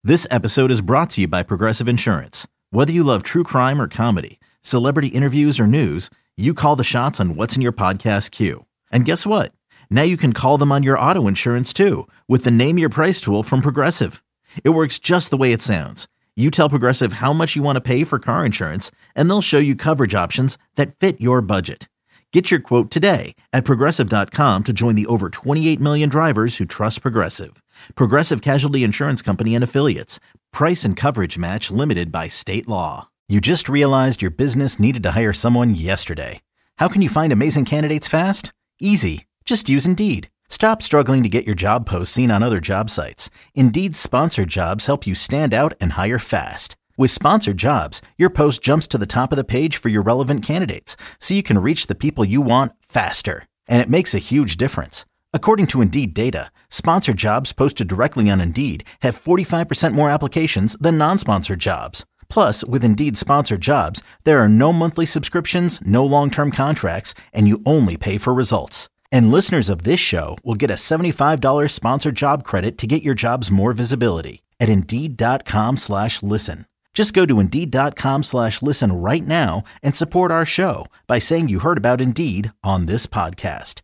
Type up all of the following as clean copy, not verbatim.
This episode is brought to you by Progressive Insurance. Whether you love true crime or comedy, celebrity interviews or news, you call the shots on what's in your podcast queue. And guess what? Now you can call them on your auto insurance too with the Name Your Price tool from Progressive. It works just the way it sounds. You tell Progressive how much you want to pay for car insurance, and they'll show you coverage options that fit your budget. Get your quote today at Progressive.com to join the over 28 million drivers who trust Progressive. Progressive Casualty Insurance Company and Affiliates. Price and coverage match limited by state law. You just realized your business needed to hire someone yesterday. How can you find amazing candidates fast? Easy. Just use Indeed. Stop struggling to get your job posts seen on other job sites. Indeed's sponsored jobs help you stand out and hire fast. With sponsored jobs, your post jumps to the top of the page for your relevant candidates, so you can reach the people you want faster. And it makes a huge difference. According to Indeed data, sponsored jobs posted directly on Indeed have 45% more applications than non-sponsored jobs. Plus, with Indeed sponsored jobs, there are no monthly subscriptions, no long-term contracts, and you only pay for results. And listeners of this show will get a $75 sponsored job credit to get your jobs more visibility at Indeed.com/listen. Just go to Indeed.com/listen right now and support our show by saying you heard about Indeed on this podcast.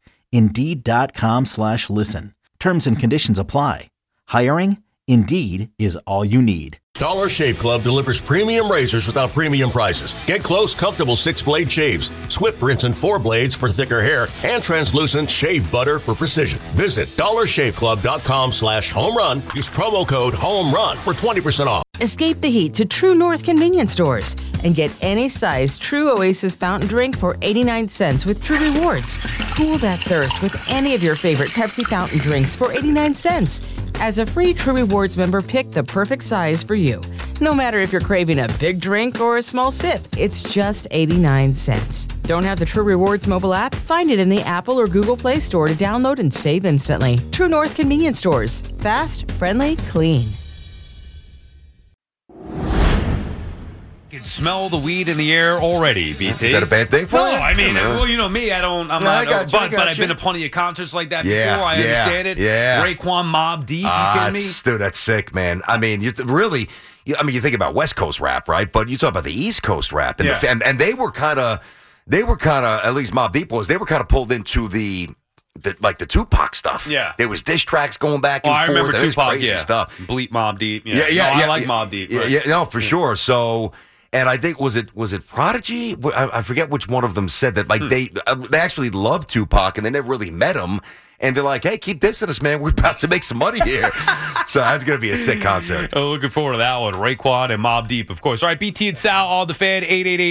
Indeed.com/listen. Terms and conditions apply. Hiring? Indeed is all you need. Dollar Shave Club delivers premium razors without premium prices. Get close, comfortable 6-blade shaves, swift rinse and 4 blades for thicker hair, and translucent shave butter for precision. Visit dollarshaveclub.com/home run. Use promo code HOMERUN for 20% off. Escape the heat to True North convenience stores and get any size True Oasis fountain drink for 89 cents with True Rewards. Cool that thirst with any of your favorite Pepsi fountain drinks for 89 cents. As a free True Rewards member, pick the perfect size for you. No matter if you're craving a big drink or a small sip, it's just 89 cents. Don't have the True Rewards mobile app? Find it in the Apple or Google Play Store to download and save instantly. True North convenience stores. Fast, friendly, clean. I can smell the weed in the air already, BT. Is that a bad thing for you? No, I mean, well, you know me, I'm not, but I've been to plenty of concerts like that before. I understand it. Yeah. Raekwon, Mobb Deep, you kidding me? Dude, that's sick, man. I mean, you think about West Coast rap, right? But you talk about the East Coast rap, and they were kind of, at least Mobb Deep was, they were kind of pulled into the Tupac stuff. Yeah. There was diss tracks going back and forth. I remember Tupac, crazy stuff. Bleep Mobb Deep. I like Mobb Deep. Right. Yeah, no, for sure. So, and I think, was it Prodigy? I forget which one of them said that, they actually loved Tupac and they never really met him. And they're like, hey, keep dissing us, man. We're about to make some money here. So that's going to be a sick concert. Oh, looking forward to that one. Raekwon and Mobb Deep, of course. All right, BT and Sal, all the fan,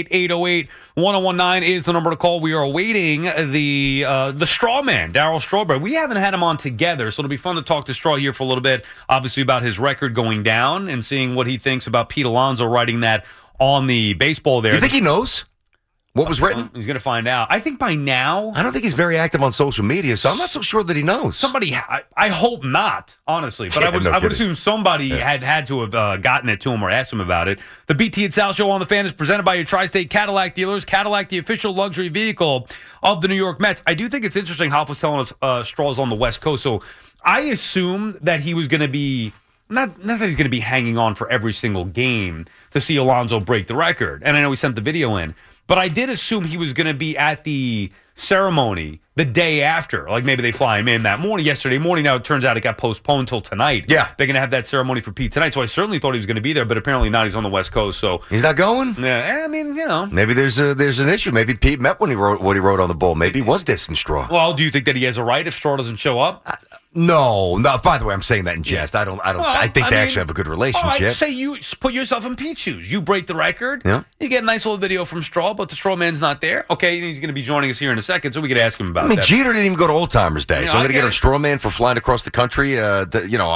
888-808-1019 is the number to call. We are awaiting the straw man, Darryl Strawberry. We haven't had him on together, so it'll be fun to talk to Straw here for a little bit, obviously about his record going down and seeing what he thinks about Pete Alonso writing that on the baseball there. You think he knows what was written? He's going to find out. I think by now. I don't think he's very active on social media, so I'm not so sure that he knows. Somebody, I hope not, honestly. But I would assume somebody had to have gotten it to him or asked him about it. The BT and Sal Show on the Fan is presented by your Tri-State Cadillac dealers. Cadillac, the official luxury vehicle of the New York Mets. I do think it's interesting. Hoff was telling us Straw's on the West Coast, so I assume that he was going to be. Not that he's going to be hanging on for every single game to see Alonso break the record. And I know he sent the video in. But I did assume he was going to be at the ceremony the day after. Like maybe they fly him in that morning, yesterday morning. Now it turns out it got postponed till tonight. Yeah. They're going to have that ceremony for Pete tonight. So I certainly thought he was going to be there, but apparently not. He's on the West Coast. So he's not going? Yeah, I mean, Maybe there's an issue. Maybe Pete meant when he wrote what he wrote on the bull. Maybe he was dissing Straw. Well, do you think that he has a right if Straw doesn't show up? No. By the way, I'm saying that in jest. I think they actually have a good relationship. All right, say you put yourself in Pete's shoes. You break the record. Yeah. You get a nice little video from Straw, but the Straw man's not there. Okay, he's going to be joining us here in a second, so we could ask him about that. Jeter didn't even go to Old Timers Day, so I'm going to get a Straw man for flying across the country, on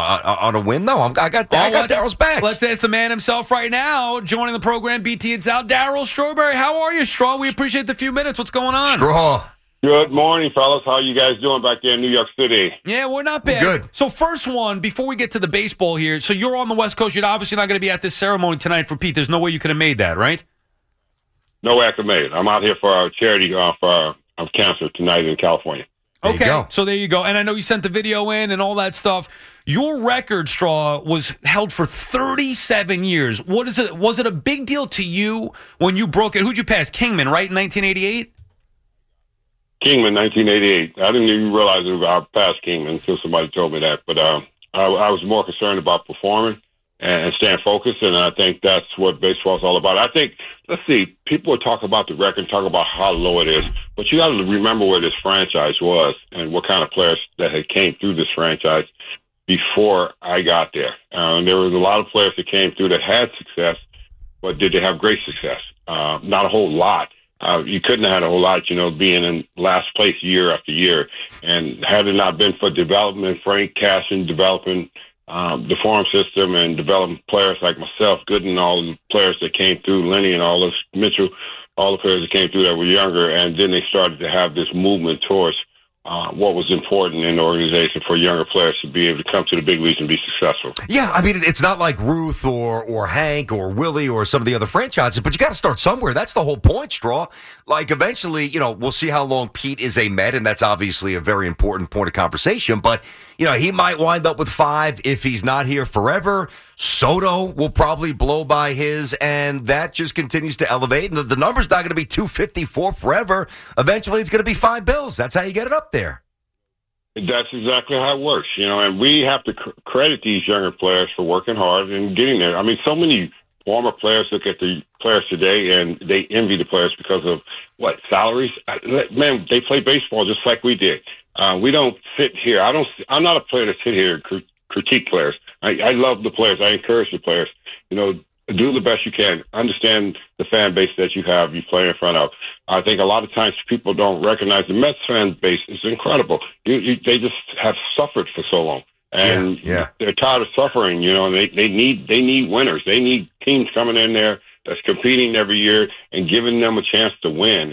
a win. No, I got Darryl's back. Let's ask the man himself right now, joining the program, BT and Sal, Darryl Strawberry. How are you, Straw? We appreciate the few minutes. What's going on? Straw. Good morning, fellas. How are you guys doing back there in New York City? Yeah, we're not bad. Good. So first one, before we get to the baseball here, so you're on the West Coast. You're obviously not going to be at this ceremony tonight for Pete. There's no way you could have made that, right? No way I could make it. I'm out here for our charity for cancer tonight in California. Okay, so there you go. And I know you sent the video in and all that stuff. Your record, Straw, was held for 37 years. What is it? Was it a big deal to you when you broke it? Who'd you pass? Kingman, right, in 1988? Kingman, 1988. I didn't even realize I passed Kingman until somebody told me that. But I was more concerned about performing and staying focused, and I think that's what baseball is all about. I think, let's see, people will talk about the record, talk about how low it is, but you got to remember where this franchise was and what kind of players that had came through this franchise before I got there. There was a lot of players that came through that had success, but did they have great success? Not a whole lot. You couldn't have had a whole lot, being in last place year after year. And had it not been for development, Frank Cashin developing the farm system and developing players like myself, Gooden, all the players that came through, Lenny and all those, Mitchell, all the players that came through that were younger, and then they started to have this movement towards what was important in the organization for younger players to be able to come to the big leagues and be successful. Yeah, I mean, it's not like Ruth or Hank or Willie or some of the other franchises, but you got to start somewhere. That's the whole point, Straw. Like, eventually, we'll see how long Pete is a Met, and that's obviously a very important point of conversation, but, he might wind up with 5 if he's not here forever. Soto will probably blow by his, and that just continues to elevate. And the number's not going to be 254 forever. Eventually, it's going to be 5 bills. That's how you get it up there. That's exactly how it works, and we have to credit these younger players for working hard and getting there. I mean, so many former players look at the players today and they envy the players because of salaries. Man, they play baseball just like we did. We don't sit here. I'm not a player to sit here and critique players. I love the players. I encourage the players. Do the best you can. Understand the fan base that you play in front of. I think a lot of times people don't recognize the Mets fan base is incredible. They just have suffered for so long. And they're tired of suffering, and they need winners. They need teams coming in there that's competing every year and giving them a chance to win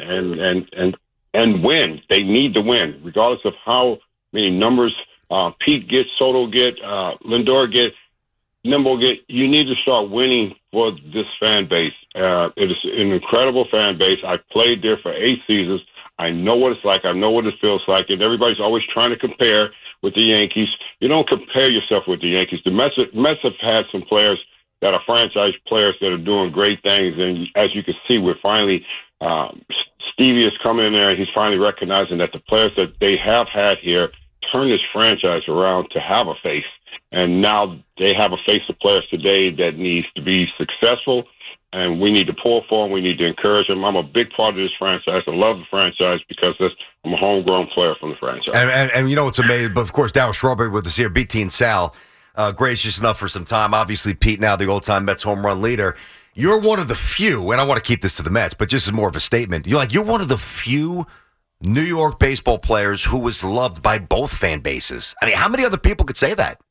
and win. They need to win, regardless of how many numbers Pete gets, Soto get, Lindor get, Nimble get. You need to start winning for this fan base. It is an incredible fan base. I played there for 8 seasons. I know what it's like. I know what it feels like. And everybody's always trying to compare with the Yankees. You don't compare yourself with the Yankees. The Mets have had some players that are franchise players that are doing great things. And as you can see, we're finally Stevie is coming in there, and he's finally recognizing that the players that they have had here turn this franchise around to have a face. And now they have a face of players today that needs to be successful, and we need to pull for them. We need to encourage them. I'm a big part of this franchise. I love the franchise because I'm a homegrown player from the franchise. And it's amazing. But, of course, Darryl Strawberry with us here, BT and Sal, gracious enough for some time. Obviously, Pete now the old-time Mets home run leader. You're one of the few, and I want to keep this to the Mets, but just as more of a statement. You're one of the few New York baseball players who was loved by both fan bases. I mean, how many other people could say that?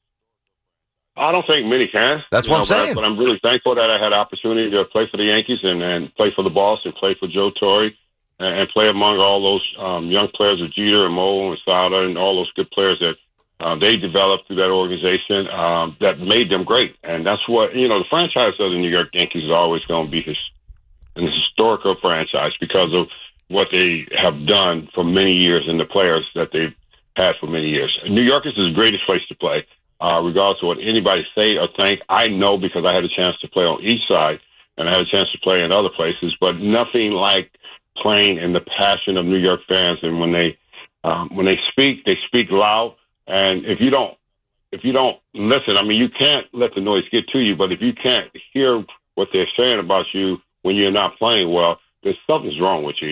I don't think many can. That's what I'm saying. But I'm really thankful that I had the opportunity to play for the Yankees and play for the Boss and play for Joe Torre and play among all those young players of Jeter and Mo and Sada and all those good players that they developed through that organization that made them great. And that's what, the franchise of the New York Yankees is always going to be an historical franchise because of what they have done for many years and the players that they've had for many years. New York is the greatest place to play. Regardless of what anybody say or think, I know because I had a chance to play on each side and I had a chance to play in other places, but nothing like playing in the passion of New York fans. And when they speak, they speak loud. And if you don't listen, I mean, you can't let the noise get to you, but if you can't hear what they're saying about you when you're not playing well, there's something's wrong with you.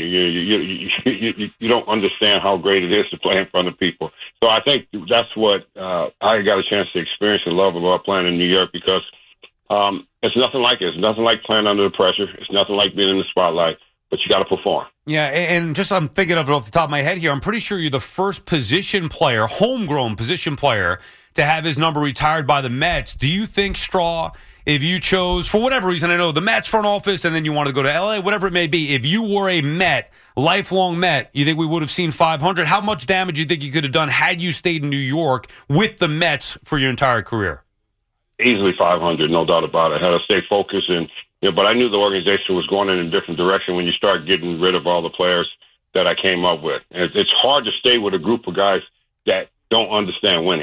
You don't understand how great it is to play in front of people. So I think that's what I got a chance to experience and love about playing in New York because it's nothing like it. It's nothing like playing under the pressure. It's nothing like being in the spotlight, but you got to perform. Yeah, and just I'm thinking of it off the top of my head here. I'm pretty sure you're the first position player, homegrown position player, to have his number retired by the Mets. Do you think, Straw, if you chose, for whatever reason, I know the Mets front office and then you wanted to go to L.A., whatever it may be, if you were a Met, lifelong Met, you think we would have seen 500? How much damage do you think you could have done had you stayed in New York with the Mets for your entire career? Easily 500, no doubt about it. I had to stay focused, but I knew the organization was going in a different direction when you start getting rid of all the players that I came up with. And it's hard to stay with a group of guys that don't understand winning.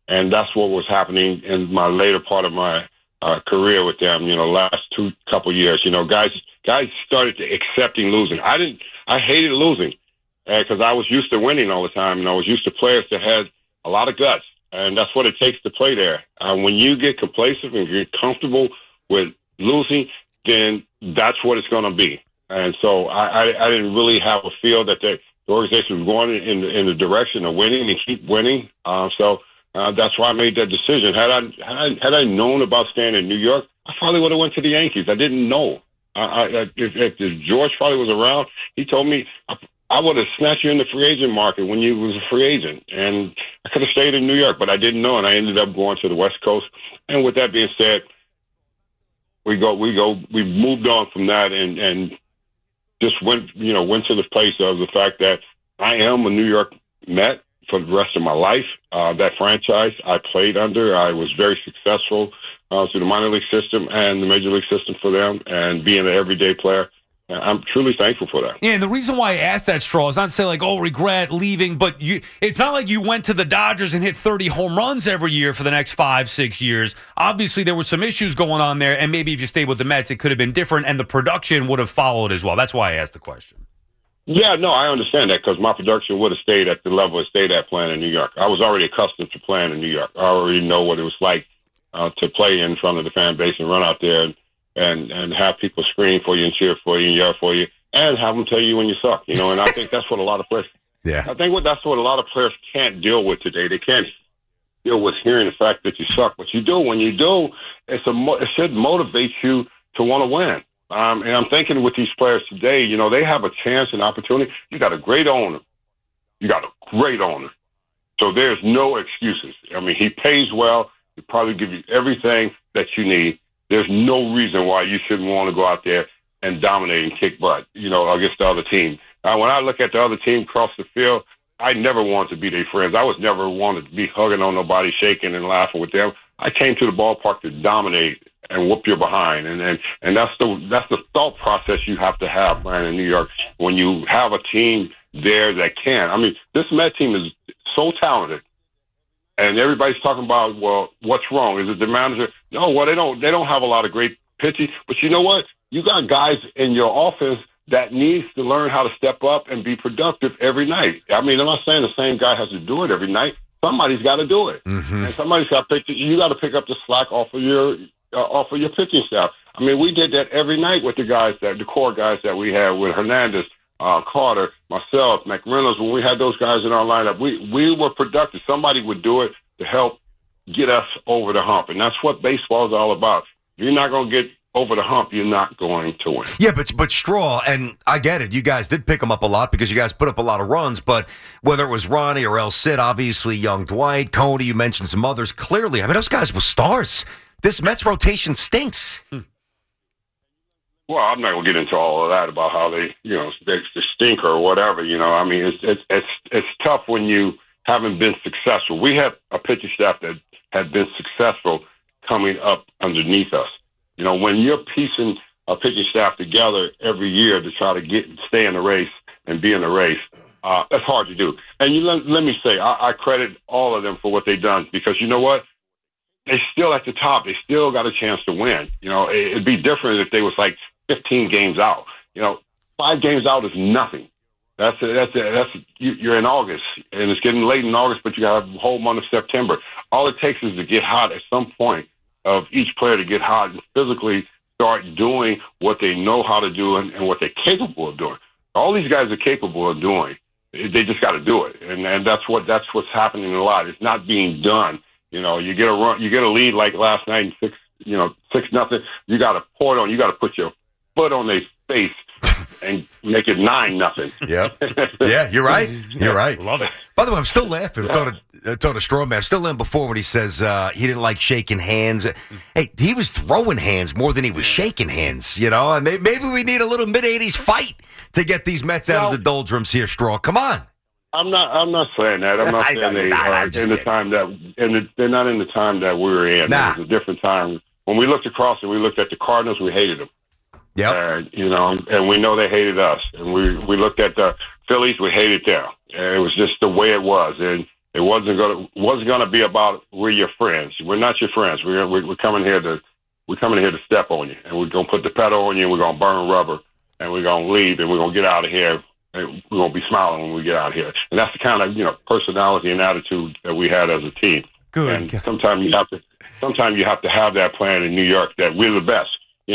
And that's what was happening in my later part of my career with them, last couple years. Guys started accepting losing. I hated losing because I was used to winning all the time, and I was used to players that had a lot of guts, and that's what it takes to play there. When you get complacent and get comfortable with losing, then that's what it's going to be. And so I didn't really have a feel that the organization was going in the direction of winning and keep winning. So that's why I made that decision. Had I known about staying in New York, I probably would have went to the Yankees. I didn't know. If George probably was around, he told me I would have snatched you in the free agent market when you was a free agent, and I could have stayed in New York, but I didn't know, and I ended up going to the West Coast. And with that being said, we moved on from that and just went to the place of the fact that I am a New York Met for the rest of my life. That franchise I played under, I was very successful through the minor league system and the major league system for them, and being an everyday player. I'm truly thankful for that. Yeah, and the reason why I asked that, Straw, is not to say like, regret leaving, but it's not like you went to the Dodgers and hit 30 home runs every year for the next 5-6 years. Obviously, there were some issues going on there, and maybe if you stayed with the Mets, it could have been different, and the production would have followed as well. That's why I asked the question. Yeah, no, I understand that because my production would have stayed at the level it stayed at playing in New York. I was already accustomed to playing in New York. I already know what it was like to play in front of the fan base and run out there and have people scream for you and cheer for you and yell for you and have them tell you when you suck, and I think that's what a lot of players, that's what a lot of players can't deal with today. They can't deal with hearing the fact that you suck, but you do. When you do, it should motivate you to want to win. And I'm thinking with these players today, they have a chance and opportunity. You got a great owner. So there's no excuses. I mean, he pays well. He'll probably give you everything that you need. There's no reason why you shouldn't want to go out there and dominate and kick butt, against the other team. When I look at the other team across the field, I never wanted to be their friends. I was never wanted to be hugging on nobody, shaking and laughing with them. I came to the ballpark to dominate and whoop your behind, and that's the thought process you have to have playing in New York when you have a team there that can. I mean, this Met team is so talented. And everybody's talking about, well, what's wrong? Is it the manager? No, well, they don't have a lot of great pitching. But you know what? You got guys in your offense that needs to learn how to step up and be productive every night. I mean, I'm not saying the same guy has to do it every night. Somebody's got to do it, and somebody's got to you got to pick up the slack off of your pitching staff. I mean, we did that every night with the core guys that we had with Hernandez, Carter, myself, McReynolds. When we had those guys in our lineup, we were productive. Somebody would do it to help get us over the hump, and that's what baseball is all about. If you're not going to get over the hump, you're not going to win. Yeah, but Straw, and I get it. You guys did pick them up a lot because you guys put up a lot of runs, but whether it was Ronnie or El Cid, obviously young Dwight, Cody, you mentioned some others. Clearly, I mean, those guys were stars. This Mets rotation stinks. Well, I'm not going to get into all of that about how they stink or whatever. I mean, it's tough when you haven't been successful. We have a pitching staff that had been successful coming up underneath us. When you're piecing a pitching staff together every year to try to stay in the race and be in the race, that's hard to do. And let me say, I credit all of them for what they've done because you know what? They're still at the top. They still got a chance to win. It'd be different if they was like 15 games out. 5 games out is nothing. You're in August, and it's getting late in August, but you got a whole month of September. All it takes is to get hot at some point of each player to get hot and physically start doing what they know how to do and what they're capable of doing. All these guys are capable of doing. They just got to do it, and that's what's happening a lot. It's not being done. You get a run, you get a lead like last night, 6-0. You got to pour it on. You got to put your foot on their face and make it 9-0. Yeah, you're right. You're right. Love it. By the way, I'm still laughing. I told a straw man. I'm still in before when he says he didn't like shaking hands. Hey, he was throwing hands more than he was shaking hands. And maybe we need a little mid-'80s fight to get these Mets out of the doldrums here, Straw. Come on. I'm not saying that. I'm not saying they are in the time that, they're not in the time that we were in. Nah. It was a different time. When we looked across and we looked at the Cardinals, we hated them. Yep. And we know they hated us. And we looked at the Phillies, we hated them. And it was just the way it was. And It wasn't gonna be about we're your friends. We're not your friends. We're coming here to step on you, and we're gonna put the pedal on you, and we're gonna burn rubber, and we're gonna leave, and we're gonna get out of here, and we're gonna be smiling when we get out of here. And that's the kind of personality and attitude that we had as a team. Good. And sometimes you have to have that plan in New York that we're the best.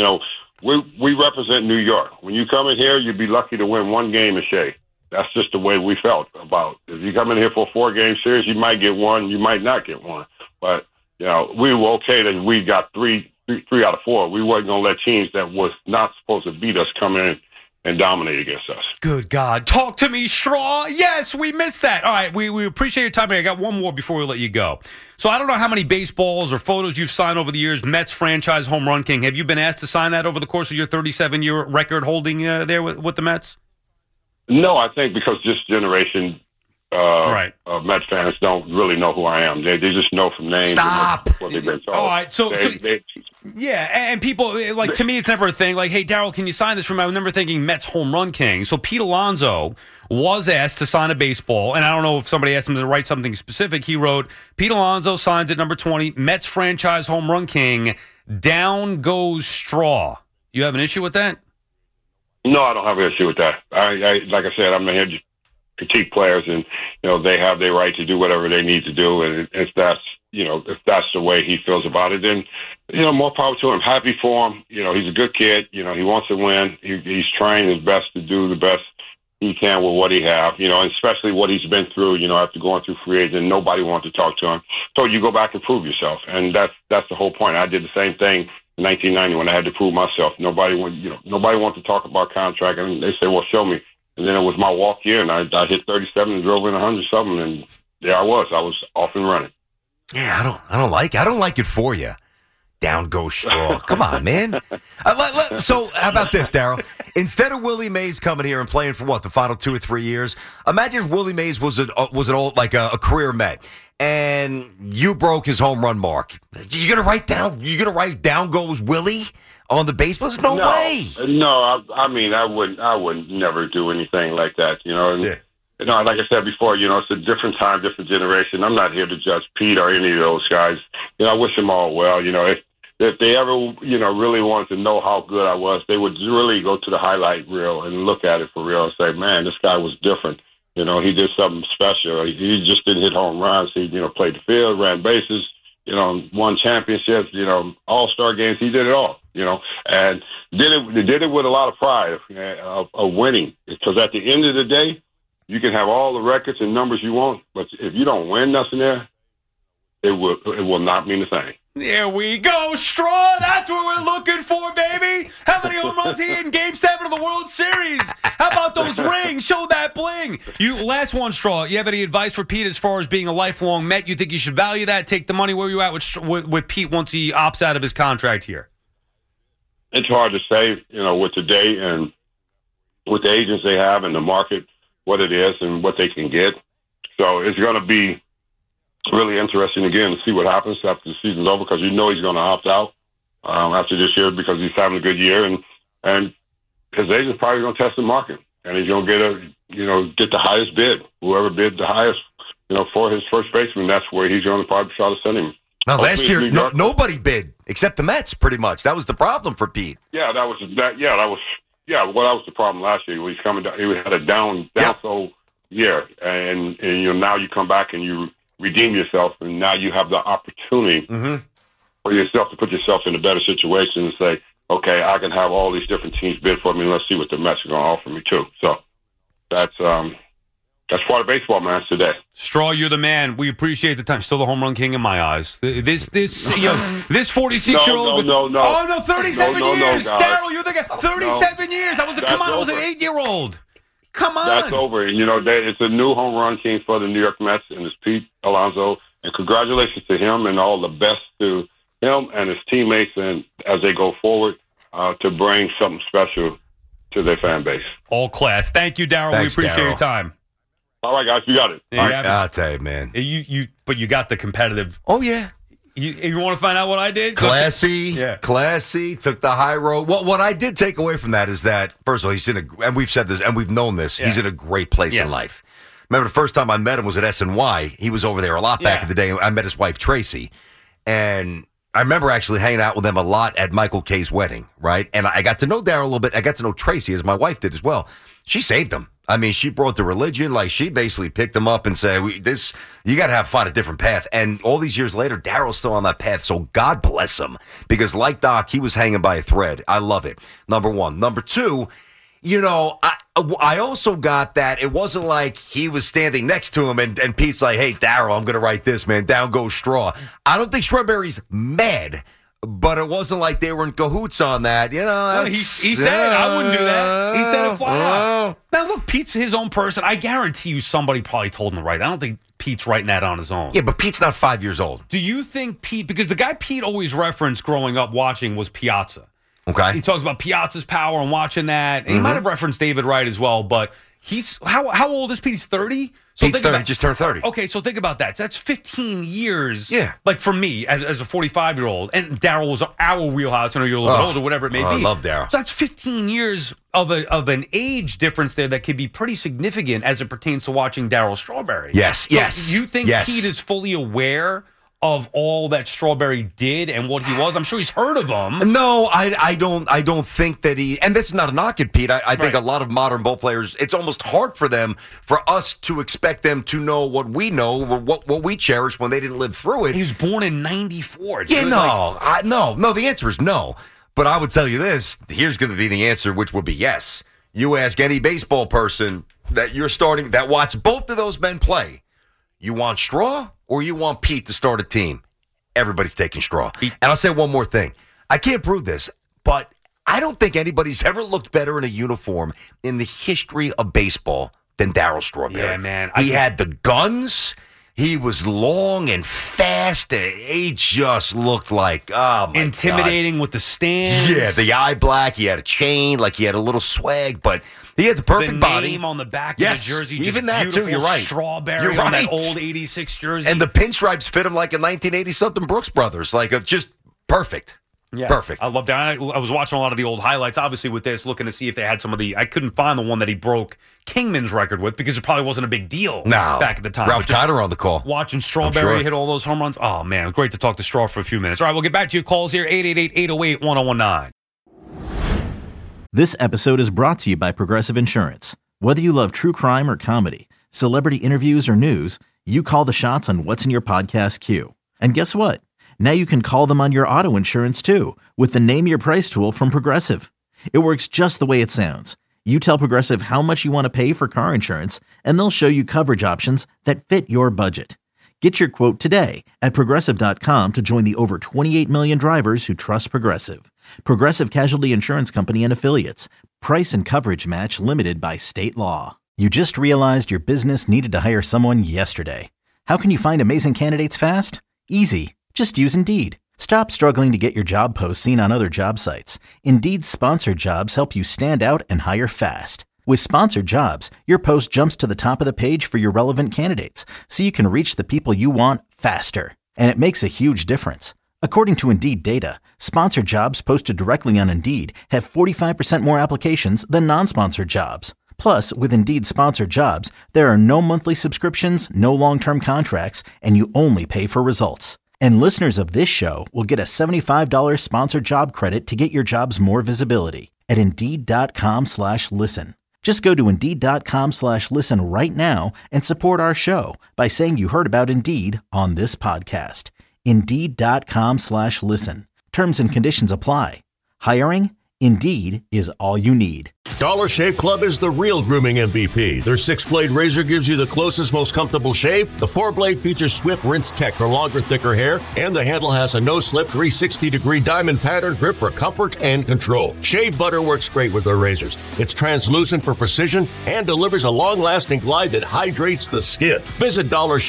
We represent New York. When you come in here, you'd be lucky to win one game in Shea. That's just the way we felt about it. If you come in here for a 4-game series, you might get one, you might not get one. But, we were okay that we got three out of 4. We wasn't going to let teams that was not supposed to beat us come in and dominate against us. Good God. Talk to me, Straw. Yes, we missed that. All right, we appreciate your time. I got one more before we let you go. So I don't know how many baseballs or photos you've signed over the years. Mets franchise home run king. Have you been asked to sign that over the course of your 37-year record holding there with the Mets? No, I think because this generation right. Mets fans don't really know who I am. They just know from names. Stop. And what they've been told. All right, yeah, and people, to me, it's never a thing. Like, hey, Daryl, can you sign this for me? I was never thinking Mets home run king. So Pete Alonso was asked to sign a baseball, and I don't know if somebody asked him to write something specific. He wrote, Pete Alonso signs at number 20, Mets franchise home run king, down goes Straw. You have an issue with that? No, I don't have an issue with that. Like I said, I'm here to critique players, and they have their right to do whatever they need to do, and if that's the way he feels about it, then more power to him. Happy for him. He's a good kid. He wants to win. He's trying his best to do the best he can with what he have. And especially what he's been through. After going through free agent, nobody wanted to talk to him. So you go back and prove yourself, and that's the whole point. I did the same thing in 1990 when I had to prove myself. Nobody wanted to talk about contract, and they said, "Well, show me." And then it was my walk year, and I hit 37 and drove in 100-something, and there I was off and running. Yeah, I don't like it for you. Down goes Straw. Come on, man. So how about this, Daryl? Instead of Willie Mays coming here and playing for the final 2 or 3 years, imagine if Willie Mays was an old a career Met, and you broke his home run mark. You're gonna write down goes Willie on the baseballs? No way. No, I would never do anything like that. Like I said before, it's a different time, different generation. I'm not here to judge Pete or any of those guys. I wish them all well. If they ever, really wanted to know how good I was, they would really go to the highlight reel and look at it for real and say, man, this guy was different. He did something special. He just didn't hit home runs. He, played the field, ran bases, won championships, all-star games. He did it all, and did it with a lot of pride of winning. Because at the end of the day, you can have all the records and numbers you want, but if you don't win nothing there, it will not mean the same. There we go, Straw. That's what we're looking for, baby. How many home runs he hit in Game 7 of the World Series? How about those rings? Show that bling. Last one, Straw. You have any advice for Pete as far as being a lifelong Met? You think you should value that? Take the money. Where are you at with Pete once he opts out of his contract here? It's hard to say, with today and with the agents they have and the market, what it is and what they can get. So it's going to be really interesting again to see what happens after the season's over, because he's going to opt out after this year because he's having a good year, and his agent's probably going to test the market, and he's going to get the highest bid. Whoever bid the highest, for his first baseman, that's where he's going to probably try to send him. Now, last year, nobody bid except the Mets, pretty much. That was the problem for Pete. Well, that was the problem last year. He's coming down. He had a down year, and now you come back and you redeem yourself, and now you have the opportunity for yourself to put yourself in a better situation and say, okay, I can have all these different teams bid for me, and let's see what the Mets are going to offer me too. So that's part of baseball, man, today. Straw, you're the man. We appreciate the time. Still the home run king in my eyes. This 46-year-old. No. Oh, no, 37 years. No, Daryl, you're the guy. 37 years. I was an 8-year-old. Come on. That's over. It's a new home run king for the New York Mets, and it's Pete Alonso. And congratulations to him, and all the best to him and his teammates, and as they go forward to bring something special to their fan base. All class. Thank you, Daryl. We appreciate your time. All right, guys, you got it. Yeah, I'll tell you, man. But you got the competitive. Oh, yeah. You want to find out what I did? Classy, took the high road. What I did take away from that is that, first of all, and we've said this, and we've known this, he's in a great place in life. Remember the first time I met him was at SNY. He was over there a lot back in the day. I met his wife, Tracy. And I remember actually hanging out with them a lot at Michael K's wedding, right? And I got to know Darryl a little bit. I got to know Tracy, as my wife did as well. She saved him. I mean, she brought the religion. Like, she basically picked him up and said, you got to find a different path. And all these years later, Darryl's still on that path. So God bless him. Because like Doc, he was hanging by a thread. I love it. Number one. Number two, you know, I also got that it wasn't like he was standing next to him and Pete's like, hey, Darryl, I'm going to write this, man. Down goes Straw. I don't think Strawberry's mad. But it wasn't like they were in cahoots on that. You know, he said it. I wouldn't do that. He said it flat out. Now, look, Pete's his own person. I guarantee you somebody probably told him to write. I don't think Pete's writing that on his own. Yeah, but Pete's not 5 years old. Do you think Pete, because the guy Pete always referenced growing up watching was Piazza. Okay. He talks about Piazza's power and watching that. And he might have referenced David Wright as well. But he's, how old is Pete? He's 30? So Pete's 30, just turned 30. Okay, so think about that. That's 15 years. Yeah. Like for me, as a 45-year-old, and Darryl was our wheelhouse. I know you're a little bit older, whatever it may be. I love Darryl. So that's 15 years of an age difference there that could be pretty significant as it pertains to watching Darryl Strawberry. Yes, so yes. You think yes. Pete is fully aware of all that Strawberry did and what he was? I'm sure he's heard of him. No, I don't think that he, and this is not a knock at Pete. I think a lot of modern ball players, it's almost hard for us to expect them to know what we know, what we cherish when they didn't live through it. He was born in 94. Yeah, no, the answer is no. But I would tell you this, here's going to be the answer, which would be yes. You ask any baseball person that you're starting, that watch both of those men play, you want Straw or you want Pete to start a team? Everybody's taking Straw. And I'll say one more thing. I can't prove this, but I don't think anybody's ever looked better in a uniform in the history of baseball than Darryl Strawberry. Yeah, man. He had the guns. He was long and fast. He just looked like, oh, my intimidating God. with the stance. Yeah, the eye black. He had a chain, like he had a little swag, but he had the perfect body. The name on the back of the jersey. Even that, too. You're right. Strawberry on that old 86 jersey. And the pinstripes fit him like a 1980-something Brooks Brothers. Like, just perfect. Yeah, perfect. I love that. I was watching a lot of the old highlights, obviously, with this, looking to see if they had some of the... I couldn't find the one that he broke Kingman's record with because it probably wasn't a big deal back at the time. Ralph Kiner on the call. Watching Strawberry hit all those home runs. Oh, man, great to talk to Straw for a few minutes. All right, we'll get back to your calls here, 888-808-1019. This episode is brought to you by Progressive Insurance. Whether you love true crime or comedy, celebrity interviews or news, you call the shots on what's in your podcast queue. And guess what? Now you can call them on your auto insurance too with the Name Your Price tool from Progressive. It works just the way it sounds. You tell Progressive how much you want to pay for car insurance, and they'll show you coverage options that fit your budget. Get your quote today at Progressive.com to join the over 28 million drivers who trust Progressive. Progressive Casualty Insurance Company and Affiliates. Price and coverage match limited by state law. You just realized your business needed to hire someone yesterday. How can you find amazing candidates fast? Easy. Just use Indeed. Stop struggling to get your job posts seen on other job sites. Indeed's sponsored jobs help you stand out and hire fast. With sponsored jobs, your post jumps to the top of the page for your relevant candidates, so you can reach the people you want faster. And it makes a huge difference. According to Indeed data, sponsored jobs posted directly on Indeed have 45% more applications than non-sponsored jobs. Plus, with Indeed sponsored jobs, there are no monthly subscriptions, no long-term contracts, and you only pay for results. And listeners of this show will get a $75 sponsored job credit to get your jobs more visibility at Indeed.com/listen. Just go to Indeed.com/listen right now and support our show by saying you heard about Indeed on this podcast. Indeed.com/listen. Terms and conditions apply. Hiring? Indeed is all you need. Dollar Shave Club is the real grooming MVP. Their 6-blade razor gives you the closest, most comfortable shave. The 4-blade features Swift Rinse Tech for longer, thicker hair, and the handle has a no-slip 360-degree diamond pattern grip for comfort and control. Shave butter works great with their razors. It's translucent for precision and delivers a long-lasting glide that hydrates the skin. Visit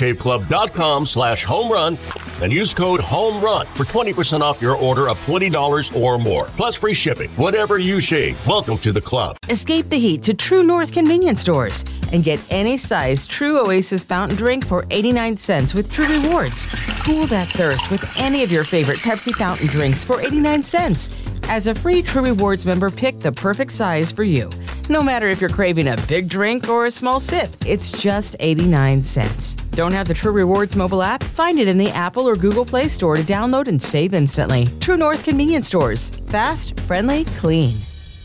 DollarShaveClub.com/homerun and use code HOMERUN for 20% off your order of $20 or more, plus free shipping. Whatever you shave, welcome to the club. Escape the heat to True North convenience stores and get any size True Oasis fountain drink for 89 cents with True Rewards. Cool that thirst with any of your favorite Pepsi fountain drinks for 89 cents. As a free True Rewards member, pick the perfect size for you. No matter if you're craving a big drink or a small sip, it's just 89 cents. Don't have the True Rewards mobile app? Find it in the Apple or Google Play Store to download and save instantly. True North Convenience Stores. Fast, friendly, clean.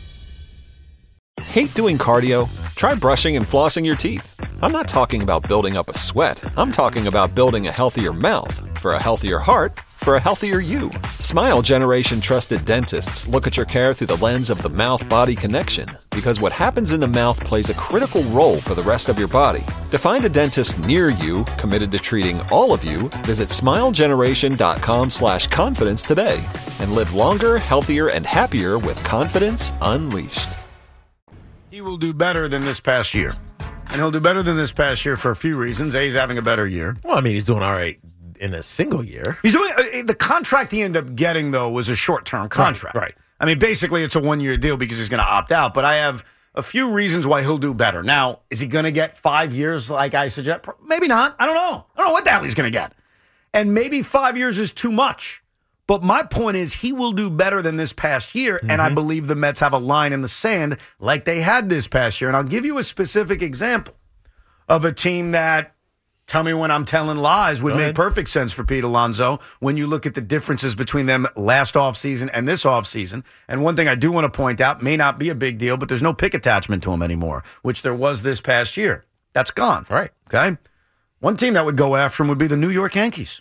Hate doing cardio? Try brushing and flossing your teeth. I'm not talking about building up a sweat. I'm talking about building a healthier mouth. For a healthier heart, for a healthier you. Smile Generation trusted dentists look at your care through the lens of the mouth-body connection, because what happens in the mouth plays a critical role for the rest of your body. To find a dentist near you committed to treating all of you, visit smilegeneration.com/confidence today and live longer, healthier, and happier with confidence unleashed. He will do better than this past year. And he'll do better than this past year for a few reasons. A, he's having a better year. Well, I mean, he's doing all right in a single year. He's doing the contract he ended up getting, though, was a short-term contract. Right. I mean, basically, it's a one-year deal because he's going to opt out. But I have a few reasons why he'll do better. Now, is he going to get 5 years like I suggest? Maybe not. I don't know. I don't know what the hell he's going to get. And maybe 5 years is too much. But my point is he will do better than this past year, and I believe the Mets have a line in the sand like they had this past year. And I'll give you a specific example of a team that, tell me when I'm telling lies, would make perfect sense for Pete Alonso when you look at the differences between them last offseason and this offseason. And one thing I do want to point out, may not be a big deal, but there's no pick attachment to him anymore, which there was this past year. That's gone. Right. Okay? One team that would go after him would be the New York Yankees.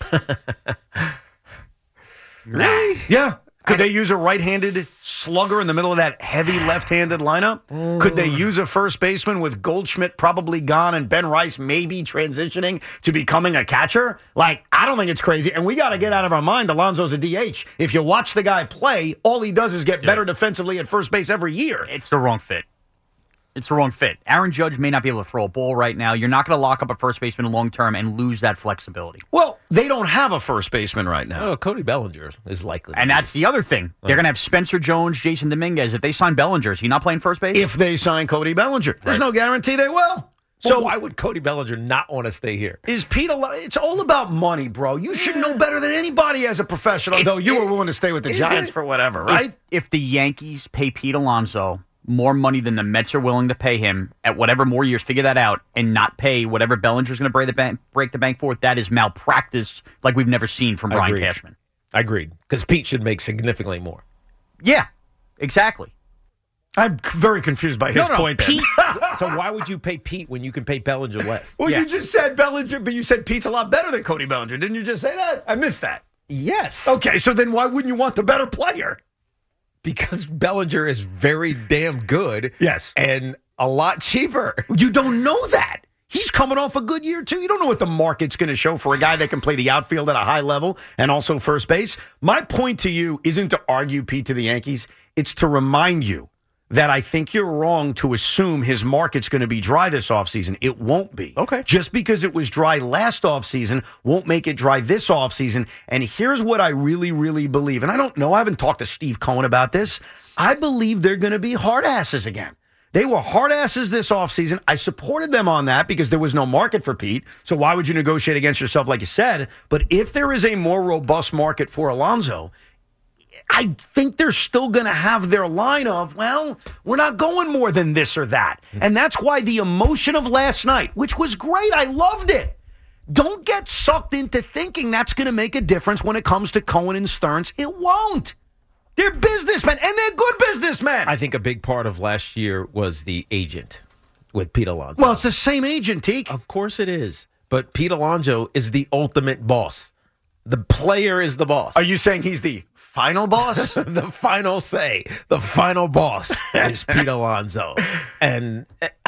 Really? Yeah. Could they use a right-handed slugger in the middle of that heavy left-handed lineup? Could they use a first baseman with Goldschmidt probably gone and Ben Rice maybe transitioning to becoming a catcher? Like, I don't think it's crazy. And we got to get out of our mind Alonso's a DH. If you watch the guy play, all he does is get better defensively at first base every year. It's the wrong fit. It's the wrong fit. Aaron Judge may not be able to throw a ball right now. You're not going to lock up a first baseman long term and lose that flexibility. Well, they don't have a first baseman right now. Oh, Cody Bellinger is likely. And that's the other thing. They're going to have Spencer Jones, Jason Dominguez. If they sign Bellinger, is he not playing first base? If they sign Cody Bellinger. There's no guarantee they will. So why would Cody Bellinger not want to stay here? Is Pete? It's all about money, bro. You should know better than anybody as a professional. Though you were willing to stay with the Giants for whatever, right? If the Yankees pay Pete Alonso more money than the Mets are willing to pay him at whatever more years, figure that out, and not pay whatever Bellinger's going to break the bank for, that is malpractice like we've never seen from Brian Cashman. I agreed. Because Pete should make significantly more. Yeah, exactly. I'm very confused by his point. Pete. So why would you pay Pete when you can pay Bellinger less? Well, you just said Bellinger, but you said Pete's a lot better than Cody Bellinger. Didn't you just say that? I missed that. Yes. Okay, so then why wouldn't you want the better player? Because Bellinger is very damn good. Yes. And a lot cheaper. You don't know that. He's coming off a good year, too. You don't know what the market's going to show for a guy that can play the outfield at a high level and also first base. My point to you isn't to argue Pete to the Yankees. It's to remind you that I think you're wrong to assume his market's going to be dry this offseason. It won't be. Okay. Just because it was dry last offseason won't make it dry this offseason. And here's what I really, really believe. And I don't know. I haven't talked to Steve Cohen about this. I believe they're going to be hard asses again. They were hard asses this offseason. I supported them on that because there was no market for Pete. So why would you negotiate against yourself like you said? But if there is a more robust market for Alonso, I think they're still going to have their line of, well, we're not going more than this or that. And that's why the emotion of last night, which was great, I loved it. Don't get sucked into thinking that's going to make a difference when it comes to Cohen and Stearns. It won't. They're businessmen, and they're good businessmen. I think a big part of last year was the agent with Pete Alonso. Well, it's the same agent, Teak. Of course it is. But Pete Alonso is the ultimate boss. The player is the boss. Are you saying he's the final boss? The final say. The final boss is Pete Alonso. And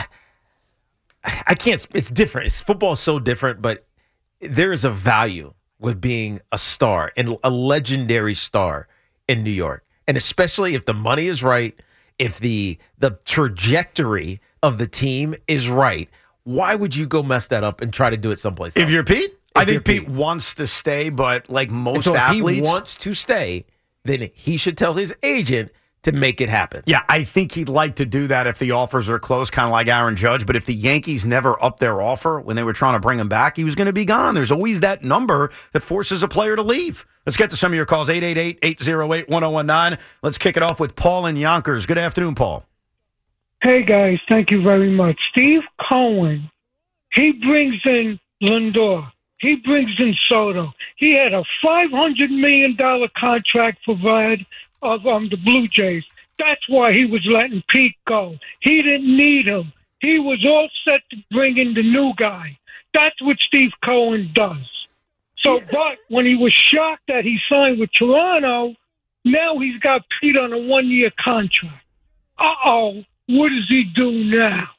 I can't, it's different. Football is so different, but there is a value with being a star and a legendary star in New York. And especially if the money is right, if the trajectory of the team is right, why would you go mess that up and try to do it someplace else? If you're Pete? I think Pete wants to stay, but like most athletes, if he wants to stay, then he should tell his agent to make it happen. Yeah, I think he'd like to do that if the offers are close, kind of like Aaron Judge. But if the Yankees never upped their offer when they were trying to bring him back, he was going to be gone. There's always that number that forces a player to leave. Let's get to some of your calls, 888-808-1019. Let's kick it off with Paul in Yonkers. Good afternoon, Paul. Hey, guys. Thank you very much. Steve Cohen, he brings in Lindor. He brings in Soto. He had a $500 million contract for Vlad of the Blue Jays. That's why he was letting Pete go. He didn't need him. He was all set to bring in the new guy. That's what Steve Cohen does. So, but when he was shocked that he signed with Toronto, now he's got Pete on a 1-year contract. Uh-oh, what does he do now?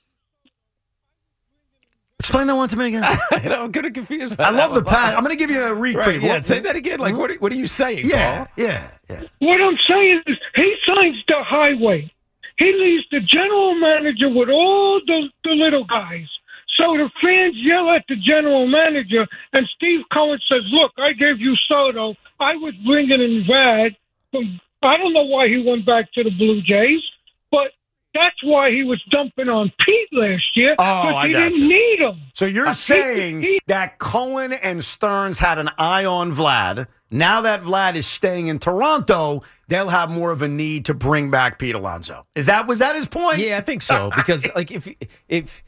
Explain that one to me again. I'm kind of confused. I love the pass. I'm going to give you a repeat. Right, yeah, say that again. Like, what are you saying, Yeah, Paul? yeah. What I'm saying is he signs the highway. He leaves the general manager with all the little guys. So the fans yell at the general manager, and Steve Cohen says, look, I gave you Soto. I was bringing in Vlad. I don't know why he went back to the Blue Jays, but that's why he was dumping on Pete last year. I he got didn't you. need him. So you're saying that Cohen and Stearns had an eye on Vlad. Now that Vlad is staying in Toronto, they'll have more of a need to bring back Pete Alonso. Was that his point? Yeah, I think so. Because like if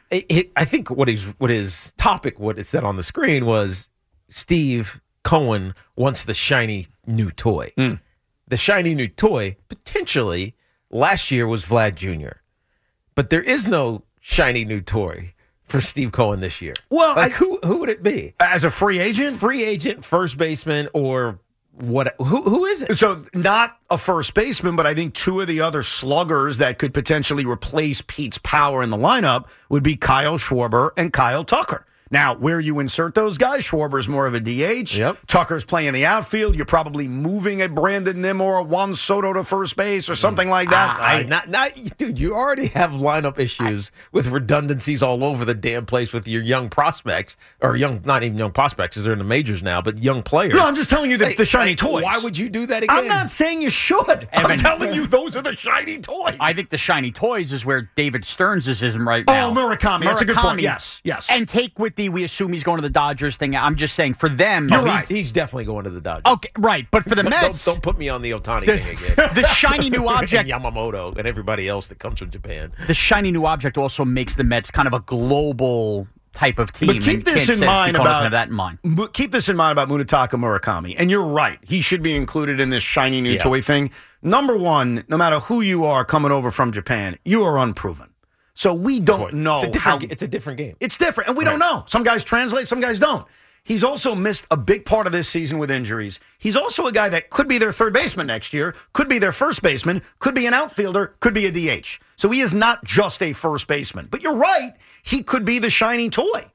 I think what his topic, what it said on the screen was Steve Cohen wants the shiny new toy. The shiny new toy potentially last year was Vlad Jr., but there is no shiny new toy for Steve Cohen this year. Well, like who would it be? As a free agent? Free agent, first baseman, or what? Who is it? So not a first baseman, but I think two of the other sluggers that could potentially replace Pete's power in the lineup would be Kyle Schwarber and Kyle Tucker. Now, where you insert those guys, Schwarber's more of a DH. Yep. Tucker's playing the outfield. You're probably moving a Brandon Nimmo or Juan Soto to first base or something like that. Dude, you already have lineup issues with redundancies all over the damn place with your young prospects, or not even young prospects, because they're in the majors now, but young players. No, I'm just telling you the shiny toys. Why would you do that again? I'm not saying you should. I'm telling you those are the shiny toys. I think the shiny toys is where David Stearns is right now. Oh, Murakami. That's a good point. Yes. And take with we assume he's going to the Dodgers thing. I'm just saying for them. You're right. He's definitely going to the Dodgers. Okay, right. But for the Mets. Don't put me on the Ohtani thing again. The shiny new object. And Yamamoto and everybody else that comes from Japan. The shiny new object also makes the Mets kind of a global type of team. But keep this in mind about that in mind. But keep this in mind about Munetaka Murakami. And you're right. He should be included in this shiny new toy thing. Number one, no matter who you are coming over from Japan, you are unproven. So we don't know it's a different game. It's different, and we don't know. Some guys translate, some guys don't. He's also missed a big part of this season with injuries. He's also a guy that could be their third baseman next year, could be their first baseman, could be an outfielder, could be a DH. So he is not just a first baseman. But you're right, he could be the shiny toy.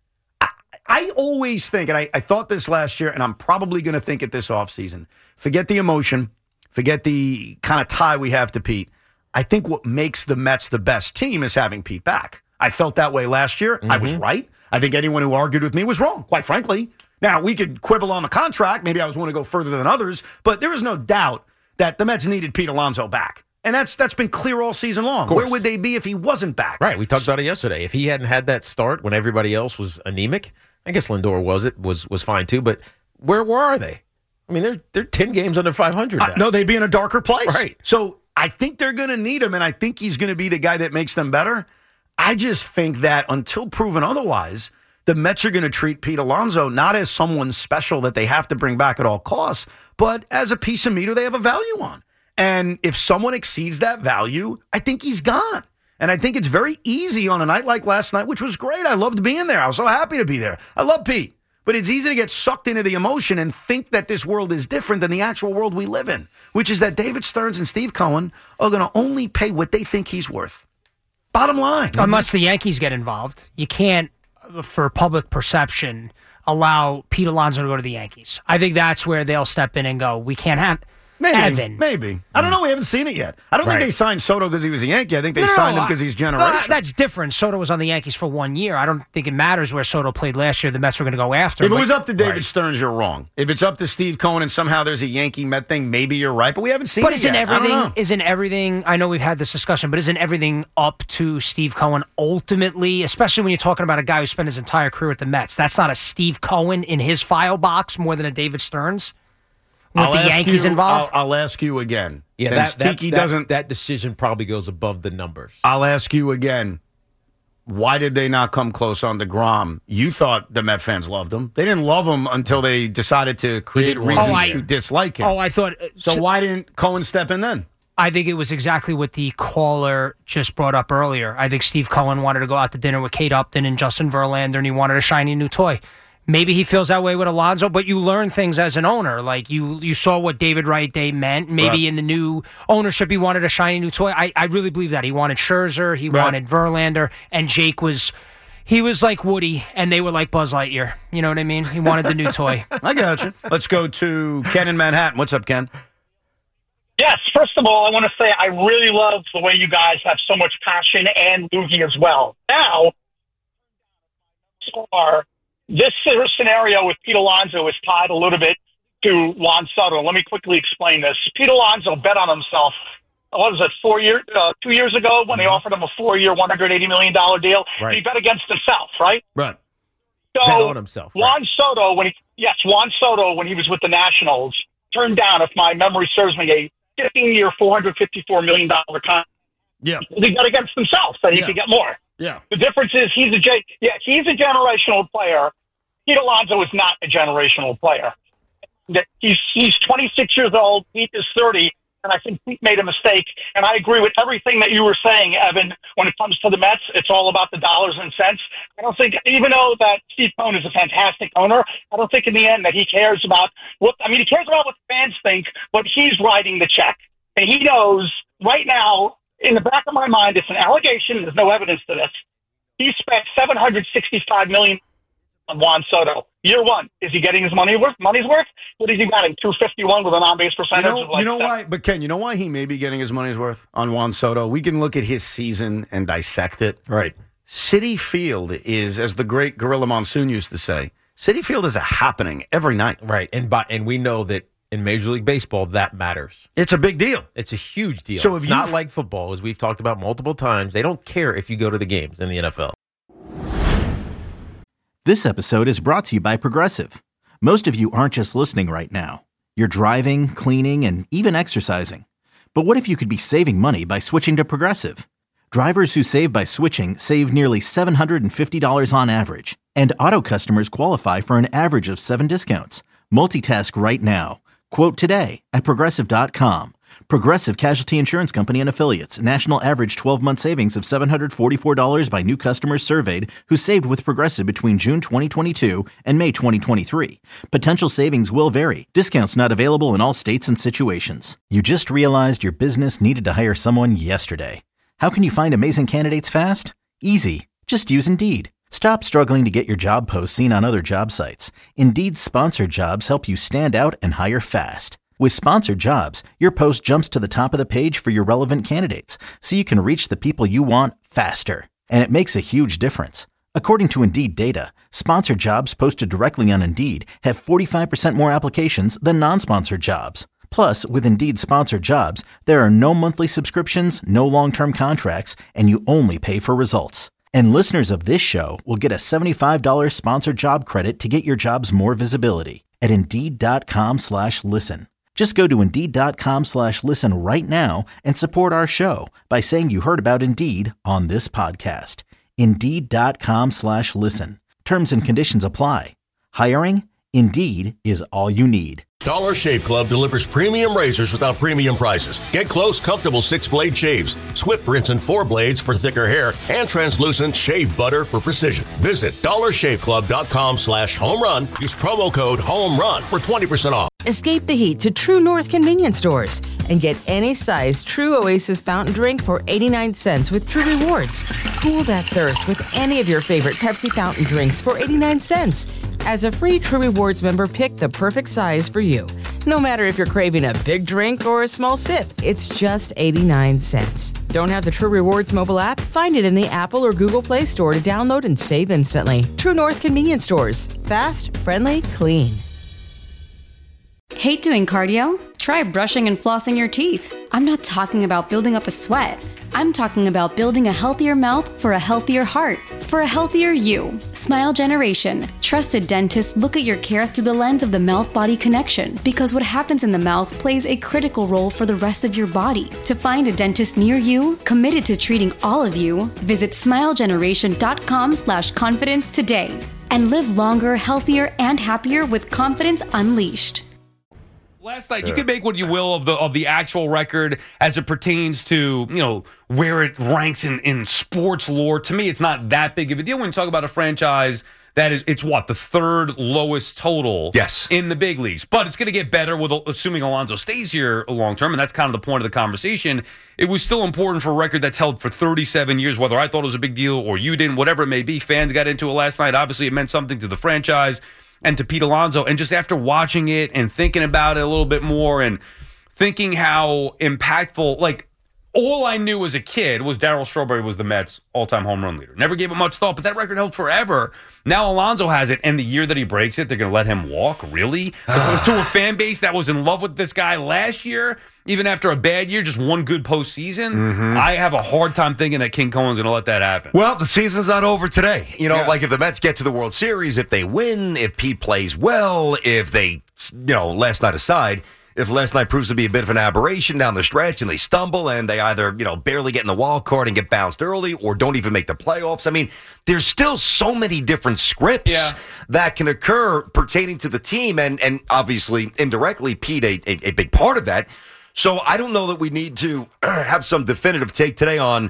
I always think, and I thought this last year, and I'm probably going to think it this offseason, forget the emotion, forget the kind of tie we have to Pete. I think what makes the Mets the best team is having Pete back. I felt that way last year. I was right. I think anyone who argued with me was wrong, quite frankly. Now, we could quibble on the contract. Maybe I was willing to go further than others, but there is no doubt that the Mets needed Pete Alonso back. And that's been clear all season long. Where would they be if he wasn't back? Right. We talked about it yesterday. If he hadn't had that start when everybody else was anemic, I guess Lindor was fine too, but where are they? I mean, they're 10 games under 500 now. No, they'd be in a darker place. Right. So I think they're going to need him, and I think he's going to be the guy that makes them better. I just think that until proven otherwise, the Mets are going to treat Pete Alonso not as someone special that they have to bring back at all costs, but as a piece of meat they have a value on. And if someone exceeds that value, I think he's gone. And I think it's very easy on a night like last night, which was great. I loved being there. I was so happy to be there. I love Pete. But it's easy to get sucked into the emotion and think that this world is different than the actual world we live in, which is that David Stearns and Steve Cohen are going to only pay what they think he's worth. Bottom line. Unless the Yankees get involved. You can't, for public perception, allow Pete Alonso to go to the Yankees. I think that's where they'll step in and go, we can't have Evan. Maybe. I don't know. We haven't seen it yet. I don't think they signed Soto because he was a Yankee. I think they signed him because he's generational. That's different. Soto was on the Yankees for 1 year. I don't think it matters where Soto played last year. The Mets were going to go after him. If it was up to David Stearns, you're wrong. If it's up to Steve Cohen and somehow there's a Yankee Met thing, maybe you're right. But we haven't seen it yet. Isn't everything, I know we've had this discussion, but isn't everything up to Steve Cohen ultimately, especially when you're talking about a guy who spent his entire career at the Mets? That's not a Steve Cohen in his file box more than a David Stearns? with the Yankees involved. I'll ask you again. Yeah, Since Tiki doesn't. That decision probably goes above the numbers. I'll ask you again. Why did they not come close on DeGrom? You thought the Met fans loved him. They didn't love him until they decided to create reasons to dislike him. I thought. So why didn't Cohen step in then? I think it was exactly what the caller just brought up earlier. I think Steve Cohen wanted to go out to dinner with Kate Upton and Justin Verlander, and he wanted a shiny new toy. Maybe he feels that way with Alonso, but you learn things as an owner. Like you saw what David Wright Day meant. Maybe in the new ownership, he wanted a shiny new toy. I really believe that. He wanted Scherzer, he wanted Verlander, and Jake was like Woody, and they were like Buzz Lightyear. You know what I mean? He wanted the new toy. I got you. Let's go to Ken in Manhattan. What's up, Ken? Yes, first of all, I want to say I really love the way you guys have so much passion and Loogie as well. Now, this scenario with Pete Alonso is tied a little bit to Juan Soto. Let me quickly explain this. Pete Alonso bet on himself. What was it, 2 years ago when they offered him a 4-year, $180 million deal? Right. He bet against himself, right? Right. So Bet on himself. Juan Soto, when he was with the Nationals, turned down, if my memory serves me, a 15-year, $454 million contract. Yeah. He bet against himself that he could get more. Yeah. The difference is he's a generational player. Pete Alonso is not a generational player. He's 26 years old. Pete is 30, and I think Pete made a mistake. And I agree with everything that you were saying, Evan. When it comes to the Mets, it's all about the dollars and cents. I don't think, even though that Steve Cohen is a fantastic owner, I don't think in the end that he cares about he cares about what the fans think, but he's writing the check. And he knows right now, in the back of my mind, it's an allegation. There's no evidence to this. He spent $765 million on Juan Soto. Year one, is he getting his money's worth? What is he batting? 251 with an on-base percentage of like why? But Ken, you know why he may be getting his money's worth on Juan Soto? We can look at his season and dissect it. Right. Citi Field is, as the great Gorilla Monsoon used to say, Citi Field is a happening every night. Right. And we know that in Major League Baseball, that matters. It's a big deal. It's a huge deal. So if it's not like football, as we've talked about multiple times. They don't care if you go to the games in the NFL. This episode is brought to you by Progressive. Most of you aren't just listening right now. You're driving, cleaning, and even exercising. But what if you could be saving money by switching to Progressive? Drivers who save by switching save nearly $750 on average. And auto customers qualify for an average of 7 discounts. Multitask right now. Quote today at Progressive.com. Progressive Casualty Insurance Company and Affiliates. National average 12-month savings of $744 by new customers surveyed who saved with Progressive between June 2022 and May 2023. Potential savings will vary. Discounts not available in all states and situations. You just realized your business needed to hire someone yesterday. How can you find amazing candidates fast? Easy. Just use Indeed. Stop struggling to get your job posts seen on other job sites. Indeed's sponsored jobs help you stand out and hire fast. With sponsored jobs, your post jumps to the top of the page for your relevant candidates, so you can reach the people you want faster. And it makes a huge difference. According to Indeed data, sponsored jobs posted directly on Indeed have 45% more applications than non-sponsored jobs. Plus, with Indeed sponsored jobs, there are no monthly subscriptions, no long-term contracts, and you only pay for results. And listeners of this show will get a $75 sponsored job credit to get your jobs more visibility at Indeed.com/listen. Just go to Indeed.com/listen right now and support our show by saying you heard about Indeed on this podcast. Indeed.com/listen. Terms and conditions apply. Hiring? Indeed is all you need. Dollar Shave Club delivers premium razors without premium prices. Get close, comfortable 6-blade shaves, swift rinse and 4 blades for thicker hair, and translucent shave butter for precision. Visit dollarshaveclub.com/home-run. Use promo code HOME-RUN for 20% off. Escape the heat to True North convenience stores and get any size True Oasis fountain drink for 89 cents with True Rewards. Cool that thirst with any of your favorite Pepsi fountain drinks for 89 cents. As a free True Rewards member, pick the perfect size for you. No matter if you're craving a big drink or a small sip, it's just 89 cents. Don't have the True Rewards mobile app? Find it in the Apple or Google Play Store to download and save instantly. True North convenience stores. Fast, friendly, clean. Hate doing cardio? Try brushing and flossing your teeth. I'm not talking about building up a sweat. I'm talking about building a healthier mouth for a healthier heart, for a healthier you. Smile Generation. Trusted dentists look at your care through the lens of the mouth-body connection, because what happens in the mouth plays a critical role for the rest of your body. To find a dentist near you, committed to treating all of you, visit smilegeneration.com/confidence today. And live longer, healthier, and happier with confidence unleashed. Last night, you can make what you will of the actual record as it pertains to, where it ranks in sports lore. To me, it's not that big of a deal when you talk about a franchise that it's the third lowest total in the big leagues. But it's going to get better with assuming Alonso stays here long term, and that's kind of the point of the conversation. It was still important for a record that's held for 37 years, whether I thought it was a big deal or you didn't, whatever it may be. Fans got into it last night. Obviously, it meant something to the franchise and to Pete Alonso. And just after watching it and thinking about it a little bit more and thinking how impactful, all I knew as a kid was Darryl Strawberry was the Mets' all-time home run leader. Never gave it much thought, but that record held forever. Now Alonso has it, and the year that he breaks it, they're going to let him walk? Really? To a fan base that was in love with this guy last year, even after a bad year, just one good postseason? Mm-hmm. I have a hard time thinking that King Cohen's going to let that happen. Well, the season's not over today. If the Mets get to the World Series, if they win, if Pete plays well, if they, last night aside, if last night proves to be a bit of an aberration down the stretch and they stumble and they either, barely get in the wild card and get bounced early or don't even make the playoffs. I mean, there's still so many different scripts that can occur pertaining to the team and obviously indirectly Pete a big part of that. So I don't know that we need to have some definitive take today on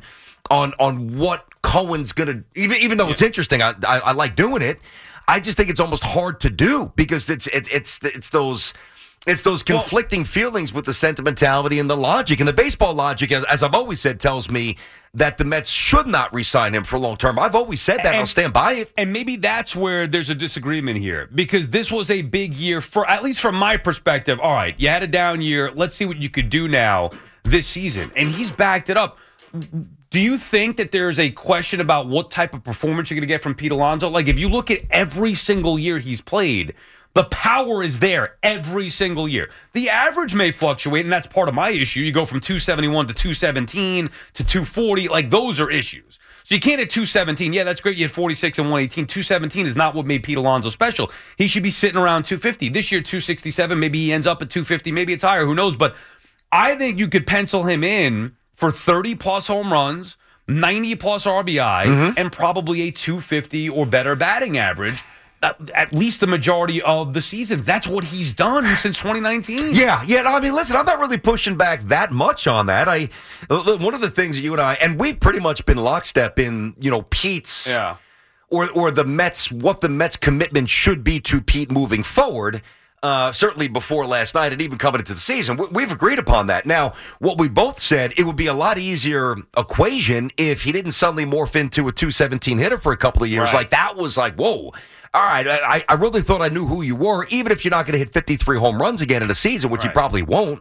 what Cohen's going to, even though it's interesting, I like doing it. I just think it's almost hard to do because it's those conflicting feelings with the sentimentality and the logic. And the baseball logic, as I've always said, tells me that the Mets should not re-sign him for long term. I've always said that. I'll stand by it. And maybe that's where there's a disagreement here because this was a big year for, at least from my perspective. All right, you had a down year. Let's see what you could do now this season. And he's backed it up. Do you think that there's a question about what type of performance you're going to get from Pete Alonso? Like if you look at every single year he's played, the power is there every single year. The average may fluctuate, and that's part of my issue. You go from 271 to 217 to 240. Like, those are issues. So you can't hit 217. Yeah, that's great. You had 46 and 118. 217 is not what made Pete Alonso special. He should be sitting around 250. This year, 267. Maybe he ends up at 250. Maybe it's higher. Who knows? But I think you could pencil him in for 30-plus home runs, 90-plus RBI, and probably a 250 or better batting average. At least the majority of the seasons. That's what he's done since 2019. Yeah. No, I mean, listen, I'm not really pushing back that much on that. One of the things that you and I, and we've pretty much been lockstep in, Pete's or the Mets, what the Mets' commitment should be to Pete moving forward. Certainly before last night and even coming into the season, we've agreed upon that. Now, what we both said, it would be a lot easier equation if he didn't suddenly morph into a 217 hitter for a couple of years. Right. Like, that was like, whoa. All right, I really thought I knew who you were, even if you're not going to hit 53 home runs again in a season, which you probably won't.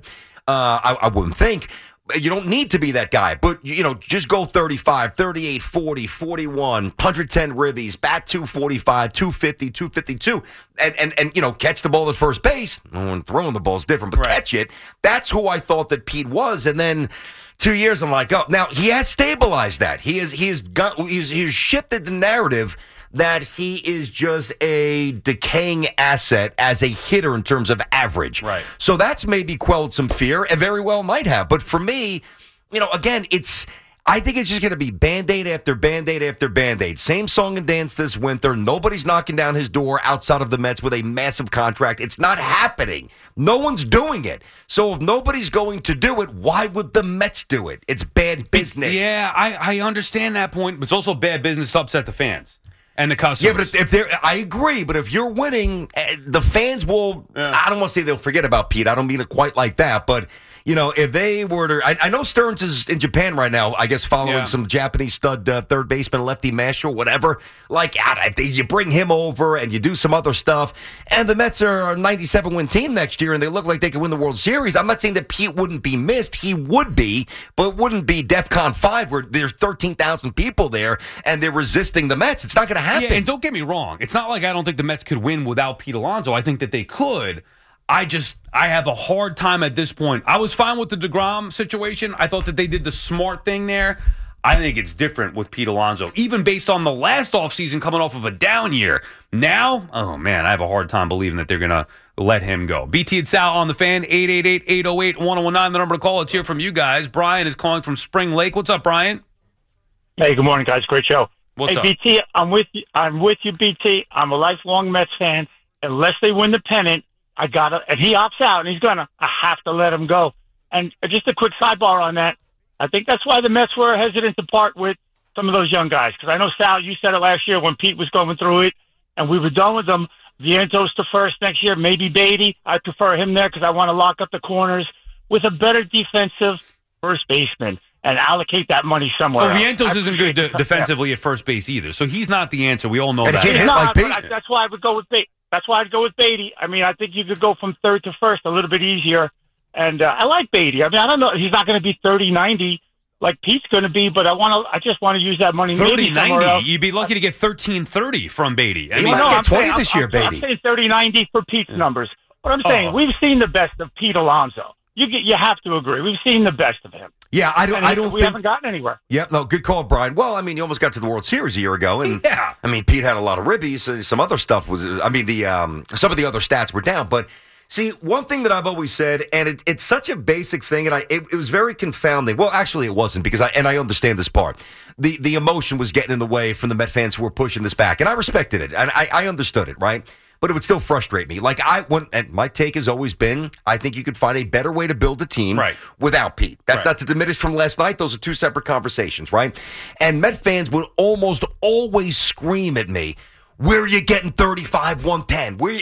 I wouldn't think. You don't need to be that guy, but, just go 35, 38, 40, 41, 110 ribbies, bat 245, 250, 252, and catch the ball at first base. Throwing the ball is different, but catch it. That's who I thought that Pete was, and then 2 years, I'm like, oh, now he has stabilized that. He's shifted the narrative that he is just a decaying asset as a hitter in terms of average. Right. So that's maybe quelled some fear, and very well might have. But for me, again, I think it's just going to be Band-Aid after Band-Aid after Band-Aid. Same song and dance this winter. Nobody's knocking down his door outside of the Mets with a massive contract. It's not happening. No one's doing it. So if nobody's going to do it, why would the Mets do it? It's bad business. Yeah, I understand that point, but it's also bad business to upset the fans. And the customers. Yeah, but I agree. But if you're winning, the fans will. I don't want to say they'll forget about Pete. I don't mean it quite like that. But if they were to, I know Stearns is in Japan right now. I guess following some Japanese stud third baseman, lefty master, whatever. Like, you bring him over and you do some other stuff, and the Mets are a 97-win team next year, and they look like they could win the World Series. I'm not saying that Pete wouldn't be missed. He would be, but it wouldn't be DEFCON 5 where there's 13,000 people there and they're resisting the Mets. It's not going to happen. Yeah, and don't get me wrong. It's not like I don't think the Mets could win without Pete Alonso. I think that they could. I have a hard time at this point. I was fine with the DeGrom situation. I thought that they did the smart thing there. I think it's different with Pete Alonso, even based on the last offseason coming off of a down year. Now, oh, man, I have a hard time believing that they're going to let him go. BT and Sal on the Fan, 888-808-1019, the number to call. Let's hear from you guys. Brian is calling from Spring Lake. What's up, Brian? Hey, good morning, guys. Great show. What's up? BT, I'm with you, BT. I'm a lifelong Mets fan. Unless they win the pennant, and he opts out, and I have to let him go. And just a quick sidebar on that. I think that's why the Mets were hesitant to part with some of those young guys. Because I know, Sal, you said it last year when Pete was going through it, and we were done with them. Vientos to first next year, maybe Beatty. I prefer him there because I want to lock up the corners with a better defensive first baseman and allocate that money somewhere else. Vientos isn't good defensively at first base either, so he's not the answer. We all know that. He's not, but that's why I would go with Beatty. That's why I'd go with Beatty. I mean, I think you could go from third to first a little bit easier. And I like Beatty. I mean, I don't know. He's not going to be 30-90 like Pete's going to be, but I just want to use that money. 30-90? You'd be lucky to get 13-30 from Beatty. He might get 20 this year, Beatty. I'm saying 30-90 for Pete's numbers. But I'm saying we've seen the best of Pete Alonso. You have to agree. We've seen the best of him. Yeah, I don't we haven't gotten anywhere. Yeah, no, good call, Brian. Well, I mean, you almost got to the World Series a year ago, and yeah. I mean, Pete had a lot of ribbies. Some other stuff was. I mean, some of the other stats were down, but. See, one thing that I've always said, and it's such a basic thing, and it was very confounding. Well, actually, it wasn't, because I understand this part. The emotion was getting in the way from the Met fans who were pushing this back, and I respected it, and I understood it, right? But it would still frustrate me. And my take has always been, I think you could find a better way to build a team without Pete. That's not to diminish from last night. Those are two separate conversations, right? And Met fans would almost always scream at me, where are you getting 35-110? Where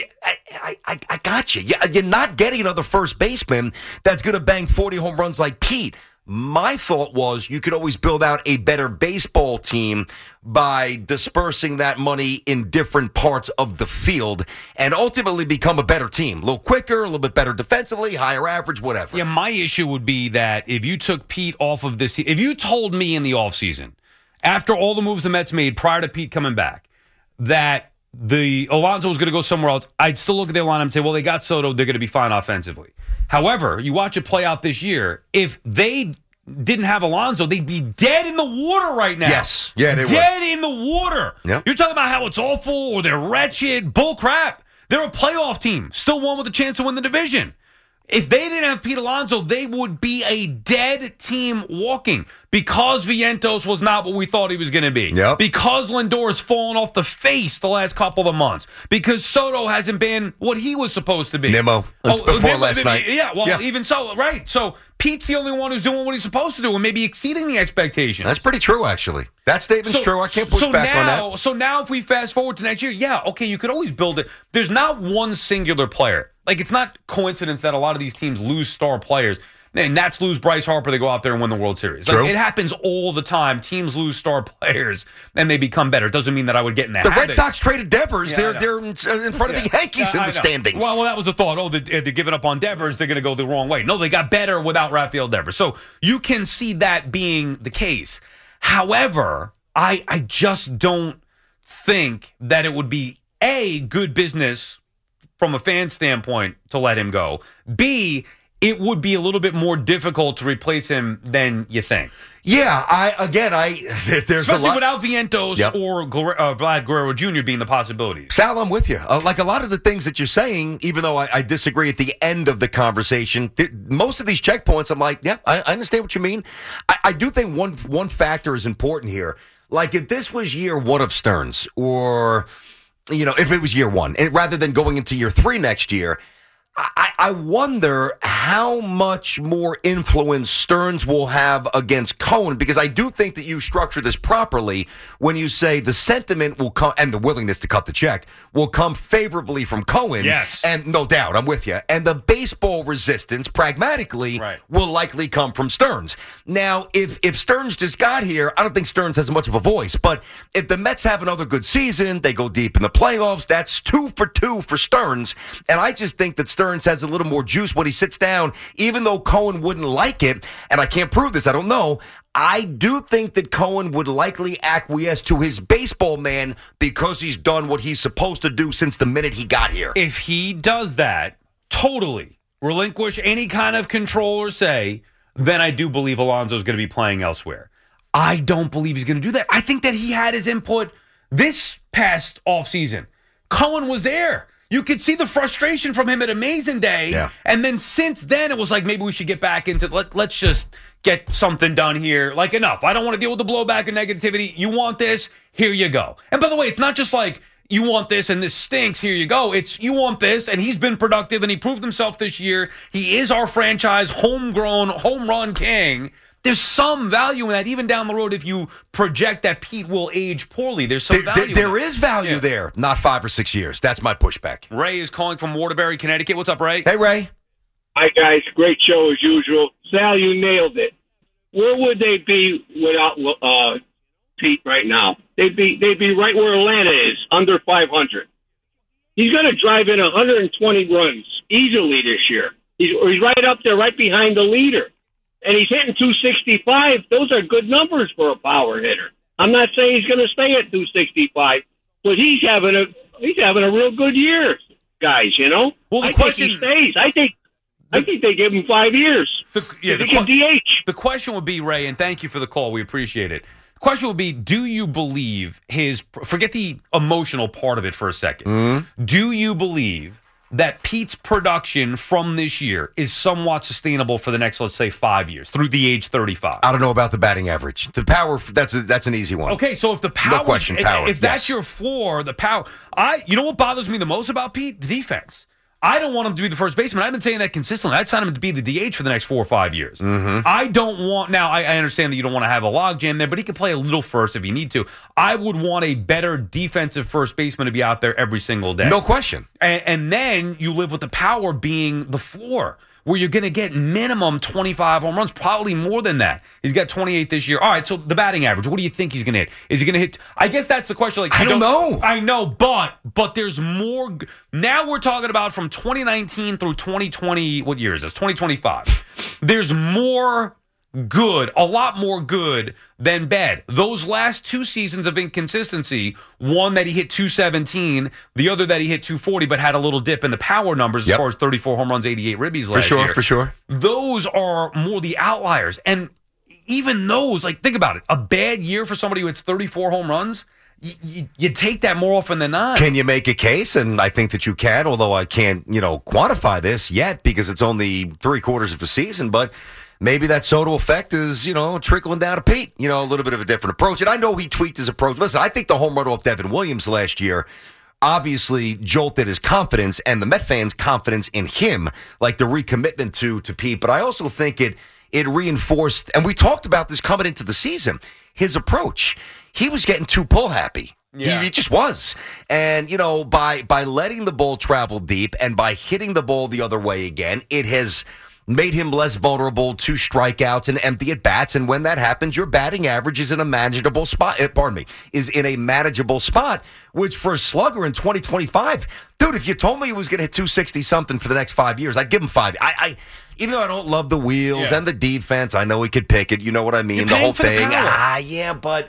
I got you. You're not getting another first baseman that's going to bang 40 home runs like Pete. My thought was you could always build out a better baseball team by dispersing that money in different parts of the field and ultimately become a better team. A little quicker, a little bit better defensively, higher average, whatever. Yeah, my issue would be that if you took Pete off of this, if you told me in the offseason, after all the moves the Mets made prior to Pete coming back, that the Alonso was going to go somewhere else, I'd still look at their lineup and say, well, they got Soto, they're going to be fine offensively. However, you watch it play out this year, if they didn't have Alonso, they'd be dead in the water right now. Yes. Yeah, they dead in the water. Yep. You're talking about how it's awful or they're wretched. Bull crap. They're a playoff team. Still one with a chance to win the division. If they didn't have Pete Alonso, they would be a dead team walking because Vientos was not what we thought he was going to be. Yep. Because Lindor has fallen off the face the last couple of months. Because Soto hasn't been what he was supposed to be. Nimmo before last night. Yeah, well, even so, right. So Pete's the only one who's doing what he's supposed to do and maybe exceeding the expectations. That's pretty true, actually. That statement's true. I can't push back on that. So now if we fast forward to next year, you could always build it. There's not one singular player. Like, it's not coincidence that a lot of these teams lose star players. And Nats lose Bryce Harper, they go out there and win the World Series. Like, it happens all the time. Teams lose star players, and they become better. It doesn't mean that I would get in that habit. Red Sox traded Devers. Yeah, they're in front of the Yankees in the standings. Well, that was a thought. Oh, they're giving up on Devers. They're going to go the wrong way. No, they got better without Rafael Devers. So you can see that being the case. However, I just don't think that it would be, A, good business from a fan standpoint to let him go. B, it would be a little bit more difficult to replace him than you think. Yeah, there's especially a lot without Vientos or Vlad Guerrero Jr. being the possibilities. Sal, I'm with you. Like a lot of the things that you're saying, even though I disagree at the end of the conversation, most of these checkpoints, I'm like, yeah, I understand what you mean. I do think one factor is important here. Like if this was year one of Stearns, or if it was year one, rather than going into year 3 next year, I wonder how much more influence Stearns will have against Cohen, because I do think that you structure this properly when you say the sentiment will come and the willingness to cut the check will come favorably from Cohen. Yes. And no doubt, I'm with you. And the baseball resistance, pragmatically, will likely come from Stearns. Now, if Stearns just got here, I don't think Stearns has much of a voice. But if the Mets have another good season, they go deep in the playoffs, that's 2 for 2 for Stearns. And I just think that Stearns has a little more juice when he sits down, even though Cohen wouldn't like it. And I can't prove this, I don't know. I do think that Cohen would likely acquiesce to his baseball man because he's done what he's supposed to do since the minute he got here. If he does that, totally relinquish any kind of control or say, then I do believe Alonso's going to be playing elsewhere. I don't believe he's going to do that. I think that he had his input this past offseason. Cohen was there. You could see the frustration from him at Amazing Day. Yeah. And then since then, it was like, maybe we should get back into, let's just get something done here. Like, enough. I don't want to deal with the blowback and negativity. You want this? Here you go. And by the way, it's not just like, you want this and this stinks, here you go. It's, you want this, and he's been productive and he proved himself this year. He is our franchise homegrown home run king. There's some value in that, even down the road, if you project that Pete will age poorly. There's some value. There is value there, not 5 or 6 years. That's my pushback. Ray is calling from Waterbury, Connecticut. What's up, Ray? Hey, Ray. Hi, guys. Great show as usual. Sal, you nailed it. Where would they be without Pete right now? They'd be right where Atlanta is, under 500. He's going to drive in 120 runs easily this year. He's right up there, right behind the leader. And he's hitting 265. Those are good numbers for a power hitter. I'm not saying he's going to stay at 265, but he's having a real good year, guys. You know. Well, I think he stays. I think they give him 5 years. He can DH. The question would be, Ray, and thank you for the call. We appreciate it. The question would be, do you believe forget the emotional part of it for a second. Mm-hmm. Do you believe that Pete's production from this year is somewhat sustainable for the next, let's say, 5 years, through the age 35? I don't know about the batting average. The power, that's an easy one. Okay, so if the power, no question, power. If that's your floor, the power. You know what bothers me the most about Pete? The defense. I don't want him to be the first baseman. I've been saying that consistently. I'd sign him to be the DH for the next 4 or 5 years. Mm-hmm. I don't want... Now, I understand that you don't want to have a logjam there, but he can play a little first if you need to. I would want a better defensive first baseman to be out there every single day. No question. And then you live with the power being the floor, where you're going to get minimum 25 home runs, probably more than that. He's got 28 this year. All right, so the batting average, what do you think he's going to hit? Is he going to hit? I guess that's the question. Like, I don't know. I know, but there's more. Now we're talking about from 2019 through 2020. What year is this? 2025. There's more good, a lot more good than bad. Those last 2 seasons of inconsistency, one that he hit 217, the other that he hit 240, but had a little dip in the power numbers as far as 34 home runs, 88 ribbies last year. For sure. Those are more the outliers. And even those, like, think about it. A bad year for somebody who hits 34 home runs, you take that more often than not. Can you make a case? And I think that you can, although I can't, quantify this yet because it's only 3/4 of the season, but maybe that Soto effect is, trickling down to Pete. A little bit of a different approach. And I know he tweaked his approach. Listen, I think the home run off Devin Williams last year obviously jolted his confidence and the Met fans' confidence in him, like the recommitment to Pete. But I also think it reinforced, and we talked about this coming into the season, his approach. He was getting too pull happy. Yeah. He just was. And, by letting the ball travel deep and by hitting the ball the other way again, it has made him less vulnerable to strikeouts and empty at-bats. And when that happens, your batting average is in a manageable spot. Is in a manageable spot, which for a slugger in 2025, dude, if you told me he was going to hit 260-something for the next 5 years, I'd give him 5. Even though I don't love the wheels and the defense, I know he could pick it. You know what I mean? The whole thing. Yeah, but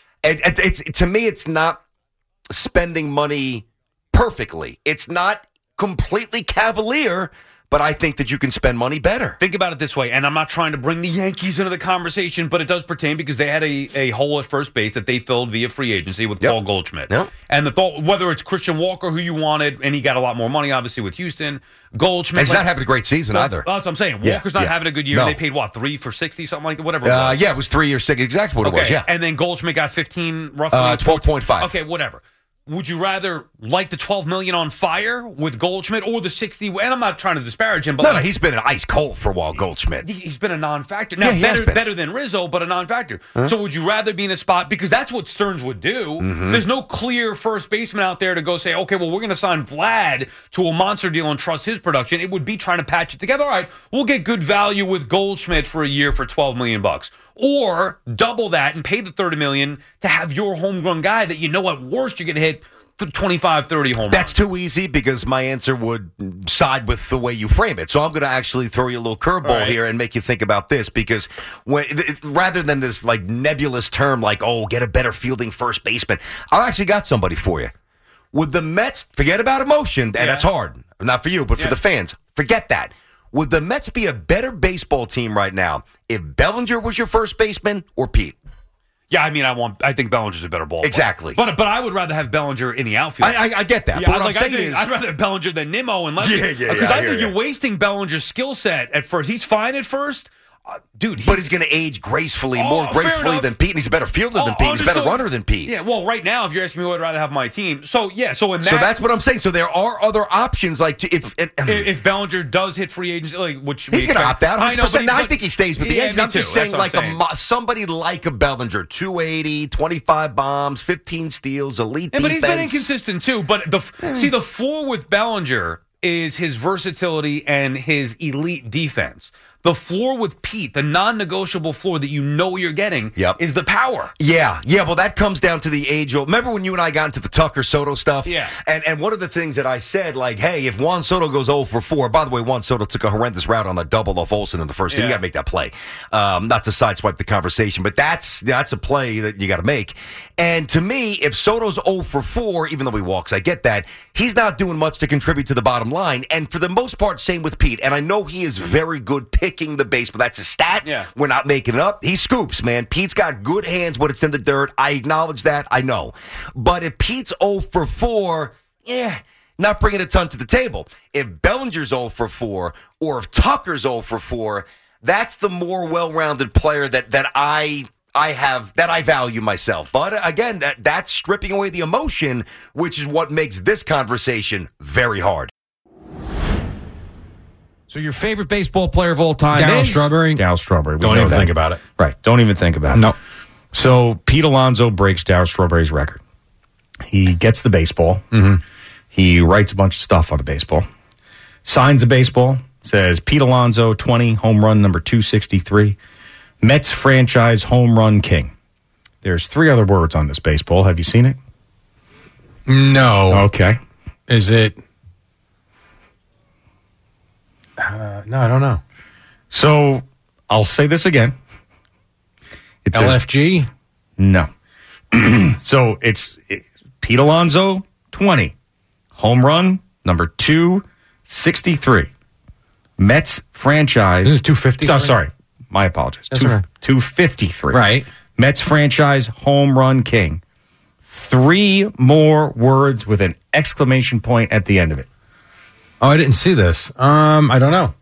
it's to me, it's not spending money perfectly. It's not completely cavalier, but I think that you can spend money better. Think about it this way, and I'm not trying to bring the Yankees into the conversation, but it does pertain because they had a hole at first base that they filled via free agency with Paul Goldschmidt. Yep. And the thought, whether it's Christian Walker, who you wanted, and he got a lot more money, obviously, with Houston, Goldschmidt. And he's not having a great season either. That's what I'm saying. Walker's not having a good year. No. They paid, 3 for 60, something like that, whatever it was. Yeah, it was 3 years, 6, exactly what it was, yeah. And then Goldschmidt got 15, roughly. 12.5. Okay, whatever. Would you rather like the $12 million on fire with Goldschmidt or the 60? And I'm not trying to disparage him, but no, he's been an ice cold for a while. Goldschmidt, he's been a non-factor. Now, better than Rizzo, but a non-factor. Huh? So, would you rather be in a spot because that's what Stearns would do? Mm-hmm. There's no clear first baseman out there to go say, okay, well, we're going to sign Vlad to a monster deal and trust his production. It would be trying to patch it together. All right, we'll get good value with Goldschmidt for a year for $12 million. Or double that and pay the $30 million to have your homegrown guy that at worst you're going to hit 25, 30 home runs. That's too easy because my answer would side with the way you frame it. So I'm going to actually throw you a little curveball here and make you think about this because rather than this like nebulous term like, get a better fielding first baseman, I've actually got somebody for you. Would the Mets, forget about emotion, and that's hard, not for you, but for the fans, Forget that. Would the Mets be a better baseball team right now if Bellinger was your first baseman or Pete? Yeah, I mean, I think Bellinger's a better ball player. Exactly. But I would rather have Bellinger in the outfield. I get that. Yeah, but what I'm saying is, I'd rather have Bellinger than Nimmo and Lefty. Yeah. Because I think you're wasting Bellinger's skill set at first. He's fine at first. Dude, but he's going to age gracefully, more gracefully than Pete, and he's a better fielder than Pete. He's a better runner than Pete. Yeah, well, right now, if you're asking me who I'd rather have my team, so in that, so that's what I'm saying. So there are other options, like if Bellinger does hit free agency, which he's going to opt out 100%. I think he stays with the Yankees. I'm just saying, somebody like a Bellinger, 280, 25 bombs, 15 steals, elite defense. But he's been inconsistent too. But the floor with Bellinger is his versatility and his elite defense. The floor with Pete, the non-negotiable floor that you know you're getting, is the power. Yeah. Well, that comes down to the age-old. Remember when you and I got into the Tucker Soto stuff? Yeah. And one of the things that I said, hey, if Juan Soto goes 0 for 4, by the way, Juan Soto took a horrendous route on a double off Olsen in the first inning. You got to make that play. Not to sideswipe the conversation, but that's a play that you got to make. And to me, if Soto's 0 for 4, even though he walks, I get that, he's not doing much to contribute to the bottom line. And for the most part, same with Pete. And I know he is very good picking the base, but that's a stat. Yeah. We're not making it up. He scoops, man. Pete's got good hands when it's in the dirt. I acknowledge that. I know. But if Pete's 0 for 4, not bringing a ton to the table. If Bellinger's 0 for 4, or if Tucker's 0 for 4, that's the more well-rounded player that I value myself. But again, that's stripping away the emotion, which is what makes this conversation very hard. So your favorite baseball player of all time Darryl is? Strawberry. Darryl Strawberry. Don't even think about it. Right. Don't even think about it. No. So Pete Alonso breaks Darryl Strawberry's record. He gets the baseball. Mm-hmm. He writes a bunch of stuff on the baseball. Signs a baseball. Says Pete Alonso, 20, home run number 263. Mets franchise home run king. There's 3 other words on this baseball. Have you seen it? No. Okay. Is it? No, I don't know. So I'll say this again. It's LFG? No. So it's Pete Alonso, 20. Home run, number 263. Mets franchise. Is it 253? Oh, sorry. My apologies. That's right. 253. Right. Mets franchise home run king. 3 more words with an exclamation point at the end of it. Oh, I didn't see this. I don't know.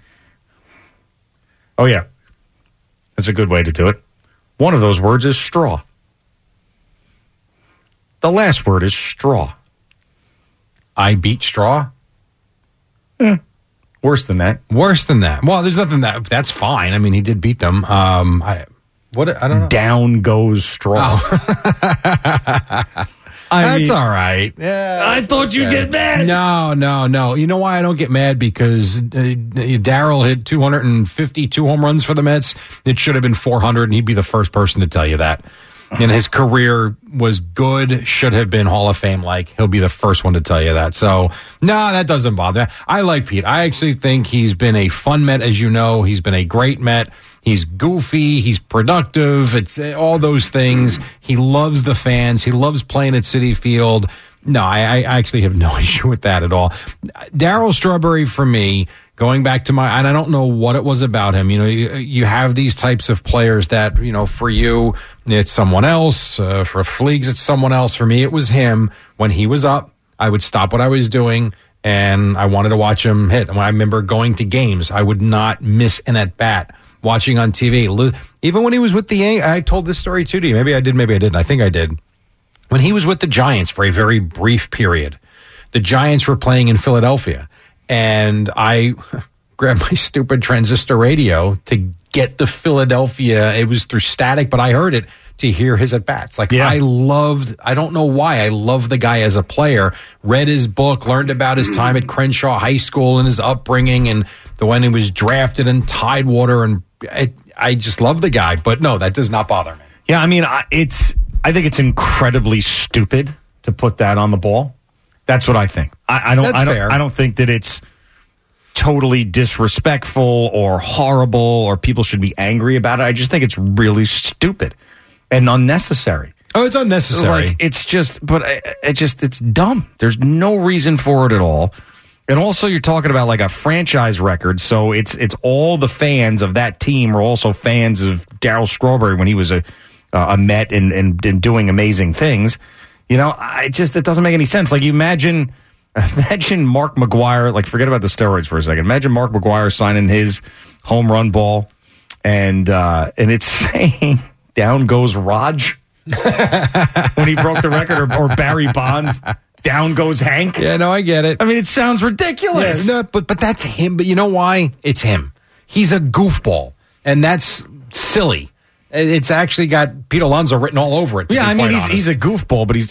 Oh, yeah. That's a good way to do it. One of those words is straw. The last word is straw. I beat straw? Worse than that. Worse than that. Well, there's nothing that's fine. I mean, he did beat them. I don't know. Down goes straw. That's all right. Yeah, I thought you'd get mad. No. You know why I don't get mad? Because Darryl hit 252 home runs for the Mets. It should have been 400, and he'd be the first person to tell you that. And his career was good, should have been Hall of Fame-like. He'll be the first one to tell you that. So, no, that doesn't bother. I like Pete. I actually think he's been a fun Met, as you know. He's been a great Met. He's goofy. He's productive. It's all those things. He loves the fans. He loves playing at Citi Field. No, I actually have no issue with that at all. Darryl Strawberry, for me, going back to and I don't know what it was about him. You know, you have these types of players that, you know, for you, it's someone else. For Fleegs, it's someone else. For me, it was him. When he was up, I would stop what I was doing, and I wanted to watch him hit. And I remember going to games. I would not miss an at-bat. Watching on TV. Even when he was with the Yankees, I told this story too to you. Maybe I did, maybe I didn't. I think I did. When he was with the Giants for a very brief period, the Giants were playing in Philadelphia, and I grabbed my stupid transistor radio to get the Philadelphia. It was through static, but I heard it to hear his at-bats. I don't know why, I love the guy as a player. Read his book, learned about his time at Crenshaw High School and his upbringing, and when he was drafted in Tidewater, and I just love the guy. But no, that does not bother me. Yeah, I mean, I think it's incredibly stupid to put that on the ball. That's what I think. I don't think that it's totally disrespectful or horrible or people should be angry about it. I just think it's really stupid and unnecessary. Oh, it's unnecessary. It's dumb. There's no reason for it at all. And also, you're talking about like a franchise record, so it's all the fans of that team are also fans of Darryl Strawberry when he was a Met and doing amazing things. You know, it doesn't make any sense. Like, you imagine Mark McGwire, like, forget about the steroids for a second. Imagine Mark McGwire signing his home run ball, and it's saying, down goes Raj when he broke the record, or Barry Bonds. Down goes Hank. Yeah, no, I get it. I mean, it sounds ridiculous. Yeah, no, but that's him. But you know why? It's him. He's a goofball, and that's silly. It's actually got Pete Alonso written all over it. Yeah, I mean, he's a goofball, but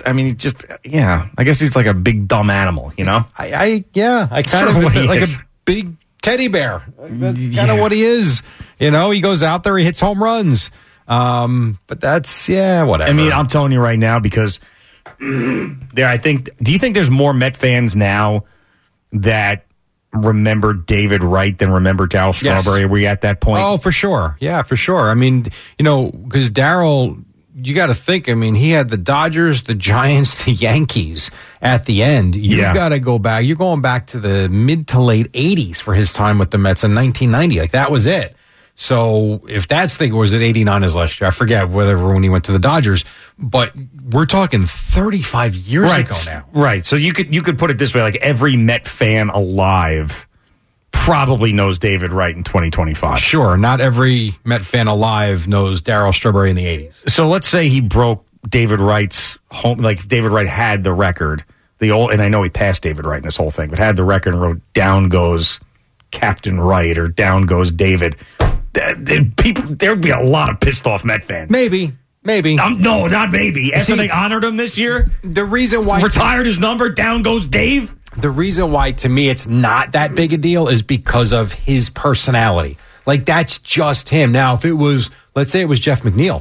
I guess he's like a big dumb animal, you know? I kind of like a big teddy bear. That's kind of what he is. You know, he goes out there, he hits home runs. But that's, whatever. I mean, I'm telling you right now, because do you think there's more Met fans now that remember David Wright than remember Darryl Strawberry? Yes. Are we at that point? Oh, for sure. Yeah, for sure. I mean, you know, because Darryl, you got to think, I mean, he had the Dodgers, the Giants, the Yankees at the end. You got to go back. You're going back to the mid to late 80s for his time with the Mets in 1990. Like, that was it. So if that's the, or was it 89 his last year? I forget when he went to the Dodgers, but we're talking 35 years ago now. Right. So you could put it this way, like every Met fan alive probably knows David Wright in 2025. Sure. Not every Met fan alive knows Darryl Strawberry in the 80s. So let's say he broke David Wright's home, like David Wright had the record, and I know he passed David Wright in this whole thing, but had the record and wrote down goes Captain Wright or down goes David. There'd be a lot of pissed off Met fans. Maybe. No, not maybe. After they honored him this year, the reason why retired his number, down goes Dave. The reason why, to me, it's not that big a deal is because of his personality. Like, that's just him. Now, if it was, let's say it was Jeff McNeil,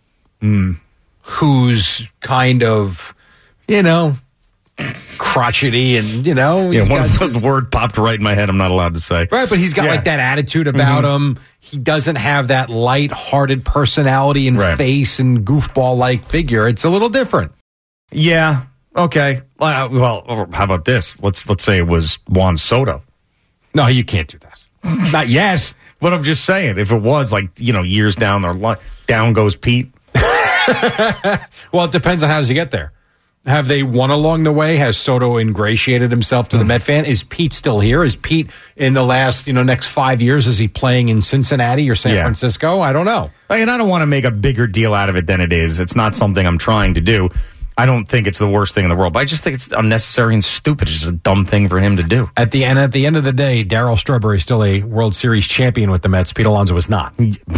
who's kind of, you know, crotchety and, you know. The word popped right in my head I'm not allowed to say. Right, but he's got like that attitude about him. He doesn't have that light-hearted personality and face and goofball-like figure. It's a little different. Yeah, okay. Well, how about this? Let's say it was Juan Soto. No, you can't do that. Not yet. But I'm just saying, if it was like, you know, years down the line, down goes Pete. Well, it depends on how does he get there. Have they won along the way? Has Soto ingratiated himself to the Met fan? Is Pete still here? Is Pete in the last, next 5 years, is he playing in Cincinnati or San Francisco? I don't know. And I don't want to make a bigger deal out of it than it is. It's not something I'm trying to do. I don't think it's the worst thing in the world, but I just think it's unnecessary and stupid. It's just a dumb thing for him to do. At the end of the day, Darryl Strawberry is still a World Series champion with the Mets. Pete Alonso is not.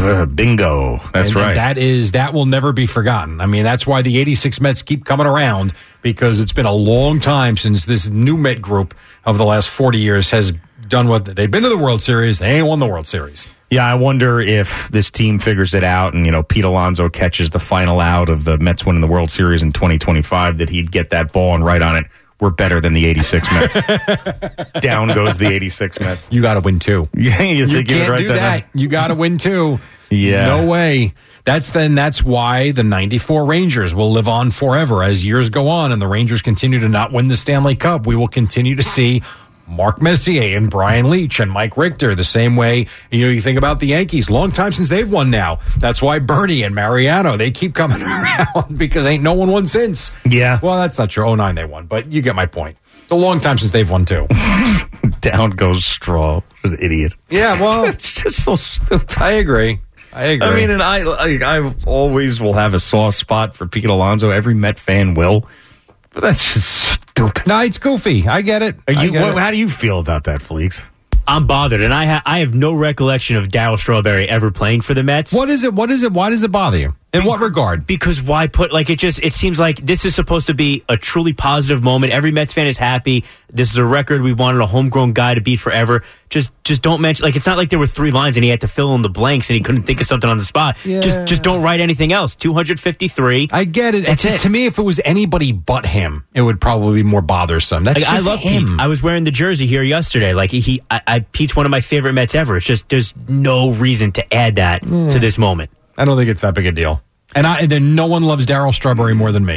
Bingo. That's right. That will never be forgotten. I mean, that's why the 86 Mets keep coming around, because it's been a long time since this new Met group of the last 40 years has done what they've been to the World Series. They ain't won the World Series. Yeah, I wonder if this team figures it out and, Pete Alonso catches the final out of the Mets winning the World Series in 2025, that he'd get that ball and write on it, we're better than the 86 Mets. Down goes the 86 Mets. You got to win too. Yeah, you can't do that. You got to win too. Yeah. No way. That's why the 94 Rangers will live on forever. As years go on and the Rangers continue to not win the Stanley Cup, we will continue to see Mark Messier and Brian Leach and Mike Richter, the same way, you think about the Yankees, long time since they've won now. That's why Bernie and Mariano, they keep coming around, because ain't no one won since. Yeah. Well, that's not true. 09 they won, but you get my point. It's a long time since they've won too. Down goes Straw. An idiot. Yeah, well. It's just so stupid. I agree. I mean, and I always will have a soft spot for Pete Alonso. Every Met fan will. But that's just stupid. No, it's goofy. I get it. How do you feel about that, Fleeks? I'm bothered, and I have no recollection of Darryl Strawberry ever playing for the Mets. What is it? Why does it bother you? In what regard? Because why put, it seems like this is supposed to be a truly positive moment. Every Mets fan is happy. This is a record we wanted a homegrown guy to beat forever. Just don't mention, it's not like there were 3 lines and he had to fill in the blanks and he couldn't think of something on the spot. Yeah. Just don't write anything else. 253. I get it. It's just, to me, if it was anybody but him, it would probably be more bothersome. That's just I love him. Pete. I was wearing the jersey here yesterday. Pete's one of my favorite Mets ever. It's just, there's no reason to add that to this moment. I don't think it's that big a deal. And then no one loves Darryl Strawberry more than me.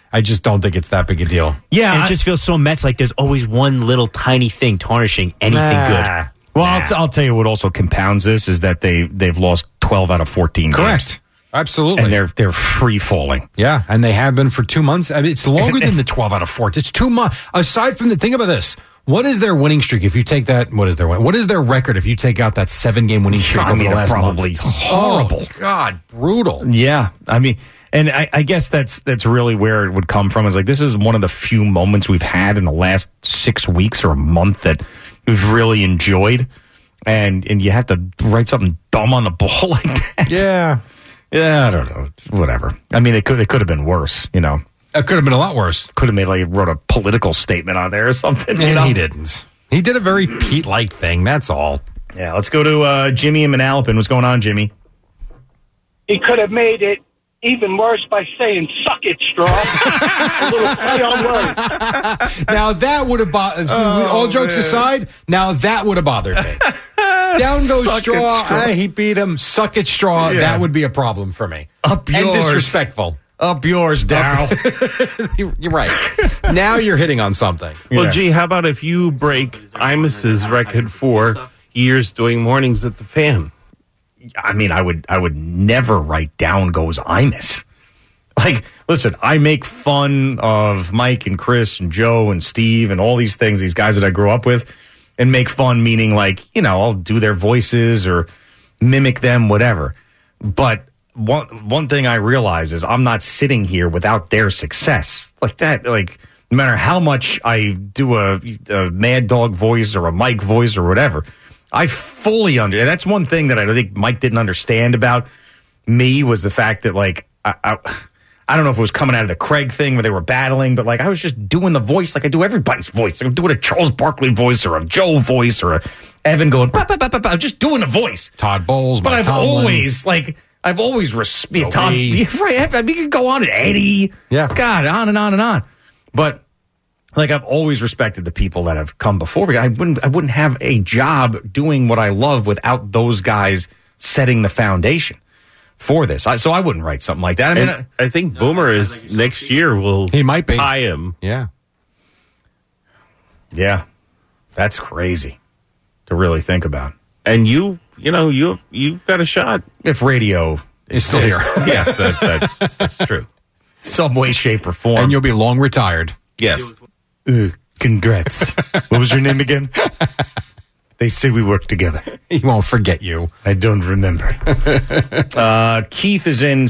I just don't think it's that big a deal. Yeah, and it just feels so Mets like there's always one little tiny thing tarnishing anything good. Well, I'll tell you what also compounds this is that they've lost 12 out of 14 Correct. games. Absolutely. And they're free falling. Yeah, and they have been for 2 months. I mean, it's longer than the 12 out of 14. It's 2 months. Aside from think about this. What is their winning streak if you take that? What is their record if you take out that 7-game winning streak over the last probably month? horrible. Oh, God, brutal. Yeah, I mean, and I guess that's really where it would come from. Is like this is one of the few moments we've had in the last 6 weeks or a month that we've really enjoyed, and you have to write something dumb on the ball like that. Yeah, I don't know. Whatever. I mean, it could have been worse. You know. It could have been a lot worse. Could have wrote a political statement on there or something. And he didn't. He did a very Pete-like thing, that's all. Yeah, let's go to Jimmy in Manalapan. What's going on, Jimmy? He could have made it even worse by saying, suck it, Straw. A little play on words. Now that would have bothered, all jokes aside, now that would have bothered me. Down goes Straw. He beat him. Suck it, Straw. Yeah. That would be a problem for me. Up yours. And disrespectful. Up yours, Daryl. You're right. Now you're hitting on something. Well, gee, how about if you break Imus's record for years doing mornings at the Fan? I mean, I would never write down goes Imus. Like, listen, I make fun of Mike and Chris and Joe and Steve and all these things, these guys that I grew up with, and make fun meaning like, I'll do their voices or mimic them, whatever. But one thing I realize is I'm not sitting here without their success. Like that, like no matter how much I do a Mad Dog voice or a Mike voice or whatever, I fully and that's one thing that I think Mike didn't understand about me was the fact that like I don't know if it was coming out of the Craig thing where they were battling, but like I was just doing the voice like I do everybody's voice. Like I'm doing a Charles Barkley voice or a Joe voice or a Evan going, bah, bah, bah, bah, bah. I'm just doing a voice. Todd Bowles, but I've always respected Tom. Right, I mean, you could go on and Eddie. Yeah. God, on and on and on. But like I've always respected the people that have come before me. I wouldn't have a job doing what I love without those guys setting the foundation for this. So I wouldn't write something like that. I mean, I think Boomer is next year he might be tie him. Yeah. Yeah. That's crazy to really think about. And you've got a shot if radio is still here. Yes, that's true. Some way, shape, or form. And you'll be long retired. Yes. Congrats. What was your name again? They say we work together. He won't forget you. I don't remember. Keith is in.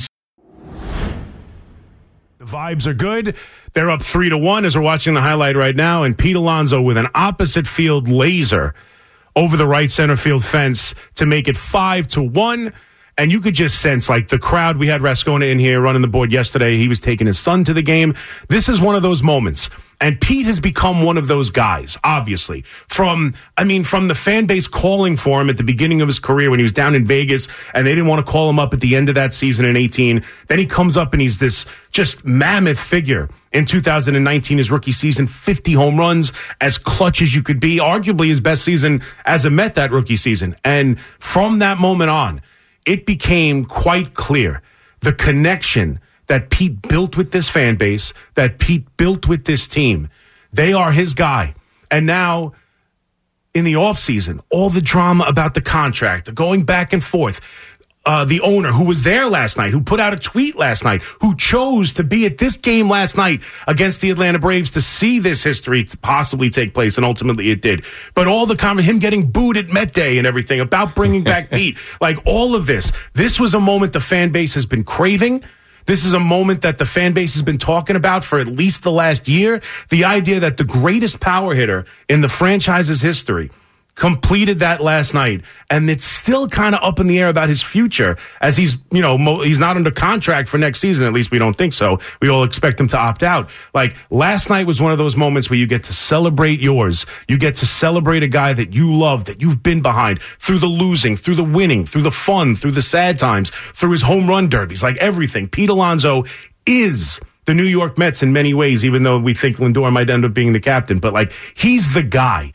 The vibes are good. They're up 3-1 as we're watching the highlight right now. And Pete Alonso with an opposite field laser over the right center field fence to make it 5-1. And you could just sense, like, the crowd. We had Rascona in here running the board yesterday. He was taking his son to the game. This is one of those moments. And Pete has become one of those guys, obviously. From the fan base calling for him at the beginning of his career when he was down in Vegas and they didn't want to call him up at the end of that season in 18. Then he comes up and he's this just mammoth figure. In 2019, his rookie season, 50 home runs, as clutch as you could be. Arguably his best season as a Met that rookie season. And from that moment on, it became quite clear the connection that Pete built with this fan base, that Pete built with this team. They are his guy. And now, in the offseason, all the drama about the contract, the going back and forth, the owner who was there last night, who put out a tweet last night, who chose to be at this game last night against the Atlanta Braves to see this history possibly take place, and ultimately it did. But all the comment, him getting booed at Met Day and everything, about bringing back Pete, like all of this was a moment the fan base has been craving. This is a moment that the fan base has been talking about for at least the last year. The idea that the greatest power hitter in the franchise's history completed that last night, and it's still kind of up in the air about his future, as he's not under contract for next season. At least we don't think so. We all expect him to opt out. Like, last night was one of those moments where you get to celebrate yours. You get to celebrate a guy that you love, that you've been behind through the losing, through the winning, through the fun, through the sad times, through his home run derbies, like everything. Pete Alonso is the New York Mets in many ways, even though we think Lindor might end up being the captain, but like, he's the guy.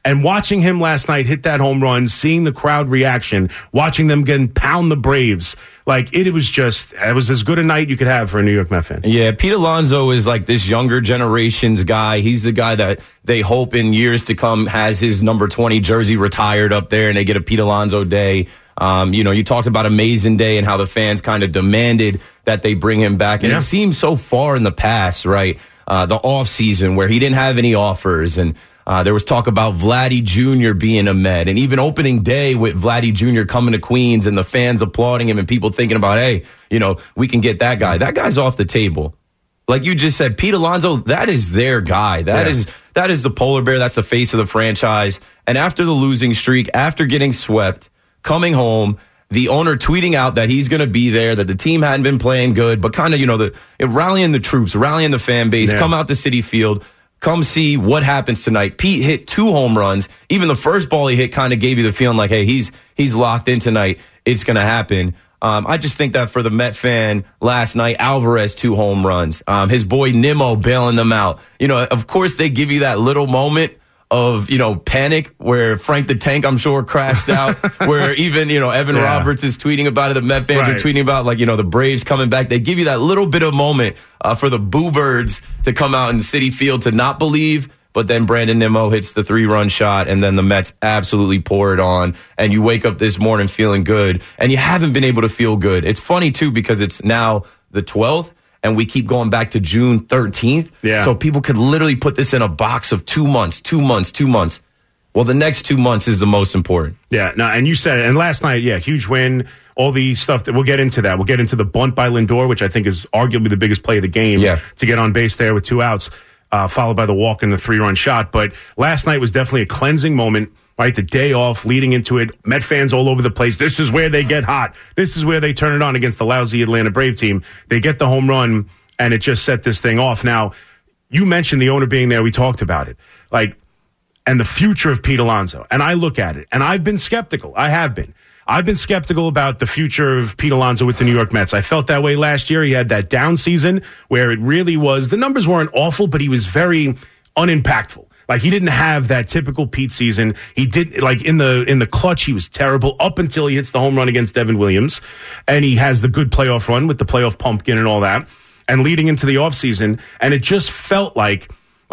And watching him last night hit that home run, seeing the crowd reaction, watching them pound the Braves, like it was as good a night you could have for a New York Mets fan. Yeah, Pete Alonso is like this younger generation's guy. He's the guy that they hope in years to come has his number 20 jersey retired up there and they get a Pete Alonso day. You talked about Amazing Day and how the fans kind of demanded that they bring him back. And it seems so far in the past, right? The off season where he didn't have any offers, and there was talk about Vladdy Jr. being a Met, and even opening day with Vladdy Jr. coming to Queens and the fans applauding him and people thinking about, hey, we can get that guy. That guy's off the table. Like you just said, Pete Alonso, that is their guy. That is the polar bear. That's the face of the franchise. And after the losing streak, after getting swept, coming home, the owner tweeting out that he's going to be there, that the team hadn't been playing good, but kind of, rallying the troops, rallying the fan base, come out to Citi Field, come see what happens tonight. Pete hit 2 home runs. Even the first ball he hit kind of gave you the feeling like, hey, he's locked in tonight. It's going to happen. I just think that for the Met fan last night, Alvarez 2 home runs. His boy Nimmo bailing them out. Of course they give you that little moment of, panic where Frank the Tank, I'm sure, crashed out, where even, Evan Roberts is tweeting about it. The Met fans are tweeting about, the Braves coming back. They give you that little bit of moment for the Boo Birds to come out in Citi Field to not believe, but then Brandon Nimmo hits the 3-run shot, and then the Mets absolutely pour it on, and you wake up this morning feeling good, and you haven't been able to feel good. It's funny, too, because it's now the 12th, and we keep going back to June 13th. Yeah. So people could literally put this in a box of 2 months. Well, the next 2 months is the most important. Yeah, no, and you said it. And last night, huge win. All the stuff that we'll get into that. We'll get into the bunt by Lindor, which I think is arguably the biggest play of the game to get on base there with 2 outs, followed by the walk and the 3-run shot. But last night was definitely a cleansing moment. Right, the day off leading into it, Met fans all over the place. This is where they get hot. This is where they turn it on against the lousy Atlanta Brave team. They get the home run, and it just set this thing off. Now, you mentioned the owner being there. We talked about it. And the future of Pete Alonso. And I look at it, and I've been skeptical. I have been. I've been skeptical about the future of Pete Alonso with the New York Mets. I felt that way last year. He had that down season where it really was, the numbers weren't awful, but he was very unimpactful. He didn't have that typical Pete season. He did, in the clutch, he was terrible up until he hits the home run against Devin Williams. And he has the good playoff run with the playoff pumpkin and all that. And leading into the offseason. And it just felt like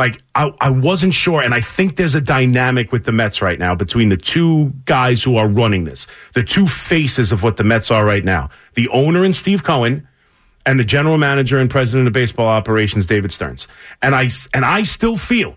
I wasn't sure. And I think there's a dynamic with the Mets right now between the 2 guys who are running this. The 2 faces of what the Mets are right now. The owner and Steve Cohen, and the general manager and president of baseball operations, David Stearns. And I still feel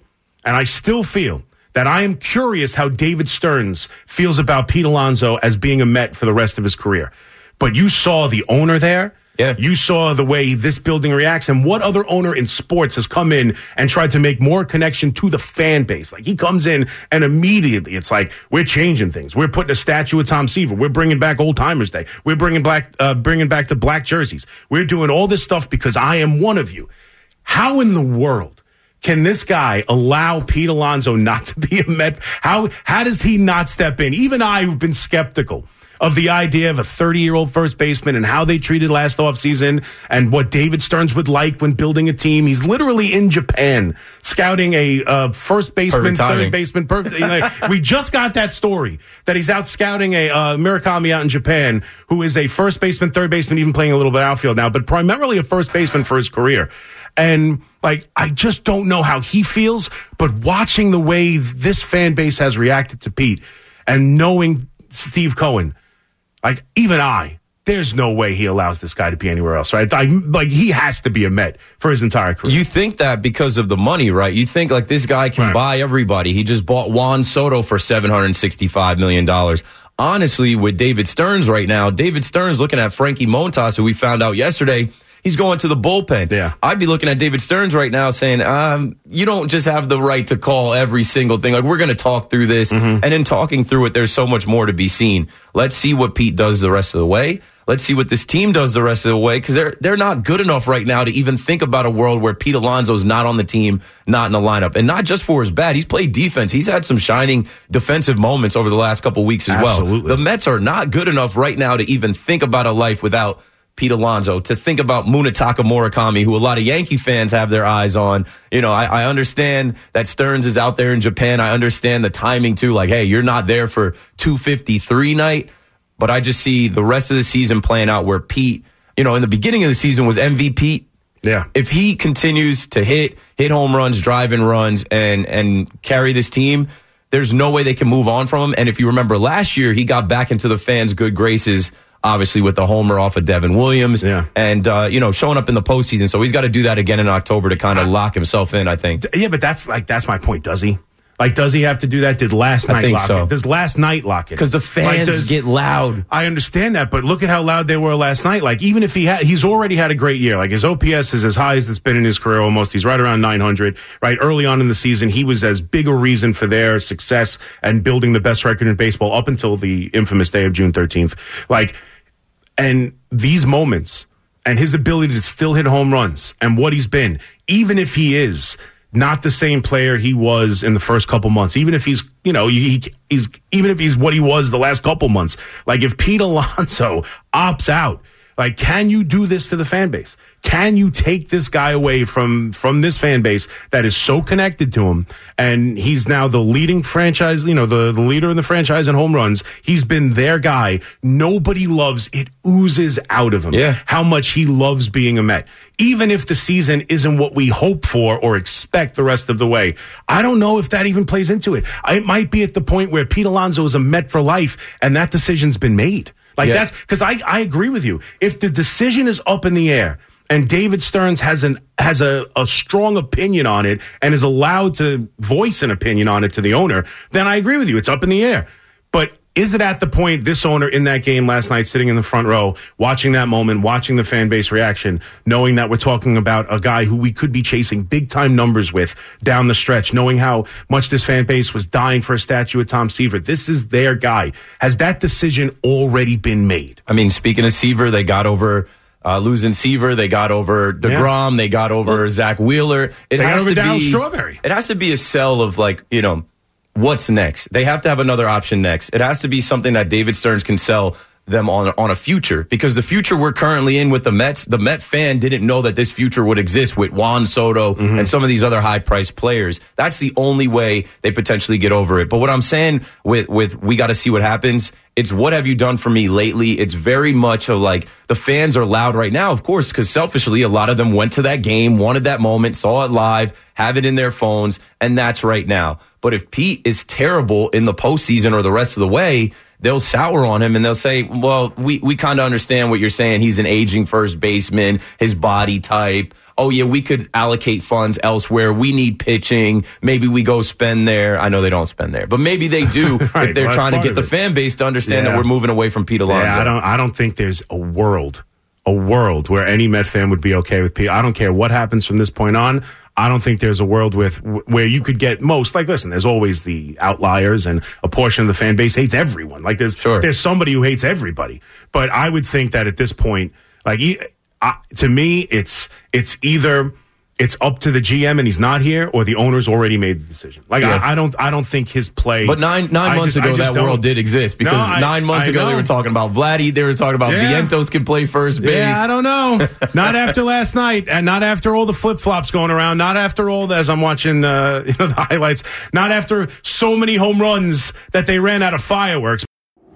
that I am curious how David Stearns feels about Pete Alonso as being a Met for the rest of his career. But you saw the owner there. Yeah. You saw the way this building reacts, and what other owner in sports has come in and tried to make more connection to the fan base. He comes in and immediately it's like, we're changing things. We're putting a statue of Tom Seaver. We're bringing back Old Timers Day. We're bringing back the black jerseys. We're doing all this stuff because I am one of you. How in the world can this guy allow Pete Alonso not to be a Met? How does he not step in? Even I, who've been skeptical of the idea of a 30-year-old first baseman and how they treated last offseason and what David Stearns would like when building a team. He's literally in Japan scouting a first baseman, third baseman. We just got that story that he's out scouting a Murakami out in Japan, who is a first baseman, third baseman, even playing a little bit outfield now, but primarily a first baseman for his career. And I just don't know how he feels, but watching the way this fan base has reacted to Pete and knowing Steve Cohen, there's no way he allows this guy to be anywhere else, right? He has to be a Met for his entire career. You think that because of the money, right? You think this guy can buy everybody. He just bought Juan Soto for $765 million. Honestly, with David Stearns right now, David Stearns looking at Frankie Montas, who we found out yesterday, he's going to the bullpen. Yeah. I'd be looking at David Stearns right now saying, you don't just have the right to call every single thing. We're going to talk through this. Mm-hmm. And in talking through it, there's so much more to be seen. Let's see what Pete does the rest of the way. Let's see what this team does the rest of the way, because they're not good enough right now to even think about a world where Pete Alonso's not on the team, not in the lineup. And not just for his bat. He's played defense. He's had some shining defensive moments over the last couple of weeks as well. The Mets are not good enough right now to even think about a life without Pete Alonso, to think about Munetaka Murakami, who a lot of Yankee fans have their eyes on. You know, I understand that Stearns is out there in Japan. I understand the timing too. Like, hey, you're not there for 253 night, but I just see the rest of the season playing out where Pete, you know, in the beginning of the season was MVP. Yeah. If he continues to hit home runs, drive in runs, and carry this team, there's no way they can move on from him. And if you remember last year, he got back into the fans' good graces, obviously with the homer off of Devin Williams, and showing up in the postseason. So he's got to do that again in October to kind of lock himself in, I think. Yeah, but that's my point. Does he? Like, does he have to do that? Did last night lock it? Does last night lock it? Because the fans get loud. I understand that, but look at how loud they were last night. Like, even if he's already had a great year. Like, his OPS is as high as it's been in his career almost. He's right around 900. Right, early on in the season, he was as big a reason for their success and building the best record in baseball up until the infamous day of June 13th. Like, and these moments and his ability to still hit home runs and what he's been, even if he is not the same player he was in the first couple months, even if he's, even if he's what he was the last couple months, like if Pete Alonso opts out, like, can you do this to the fan base? Can you take this guy away from this fan base that is so connected to him? And he's now the leading franchise, the leader in the franchise in home runs. He's been their guy. Nobody loves it. Oozes out of him. Yeah. How much he loves being a Met. Even if the season isn't what we hope for or expect the rest of the way. I don't know if that even plays into it. It might be at the point where Pete Alonso is a Met for life and that decision's been made. Like, that's because I agree with you. If the decision is up in the air and David Stearns has a strong opinion on it and is allowed to voice an opinion on it to the owner, then I agree with you. It's up in the air. But is it at the point this owner in that game last night, sitting in the front row, watching that moment, watching the fan base reaction, knowing that we're talking about a guy who we could be chasing big time numbers with down the stretch, knowing how much this fan base was dying for a statue of Tom Seaver? This is their guy. Has that decision already been made? I mean, speaking of Seaver, they got over losing Seaver, they got over DeGrom, they got over Zach Wheeler. They got over Darryl Strawberry. It has to be a sell of, like, what's next? They have to have another option next. It has to be something that David Stearns can sell them on a future, because the future we're currently in with the Mets, the Met fan didn't know that this future would exist with Juan Soto and some of these other high-priced players. That's the only way they potentially get over it. But what I'm saying with we got to see what happens, it's what have you done for me lately? It's very much of like the fans are loud right now, of course, because selfishly, a lot of them went to that game, wanted that moment, saw it live, have it in their phones, and that's right now. But if Pete is terrible in the postseason or the rest of the way, they'll sour on him and they'll say, well, we kind of understand what you're saying. He's an aging first baseman, his body type. Oh, yeah, we could allocate funds elsewhere. We need pitching. Maybe we go spend there. I know they don't spend there, but maybe they do right, if they're trying to get the fan base to understand that we're moving away from Pete Alonso. Yeah, I don't think there's a world where any Met fan would be okay with Pete. I don't care what happens from this point on. I don't think there's a world where you could get most. Like, listen, there's always the outliers, and a portion of the fan base hates everyone. Like, there's somebody who hates everybody. But I would think that at this point, like, to me, it's either it's up to the GM and he's not here, or the owner's already made the decision. Like, I don't think his play. But nine months ago, that world did exist, because 9 months ago they were talking about Vladdy, they were talking about Vientos can play first base. Yeah, I don't know. Not after last night, and not after all the flip flops going around. Not after all the, as I'm watching the highlights. Not after so many home runs that they ran out of fireworks.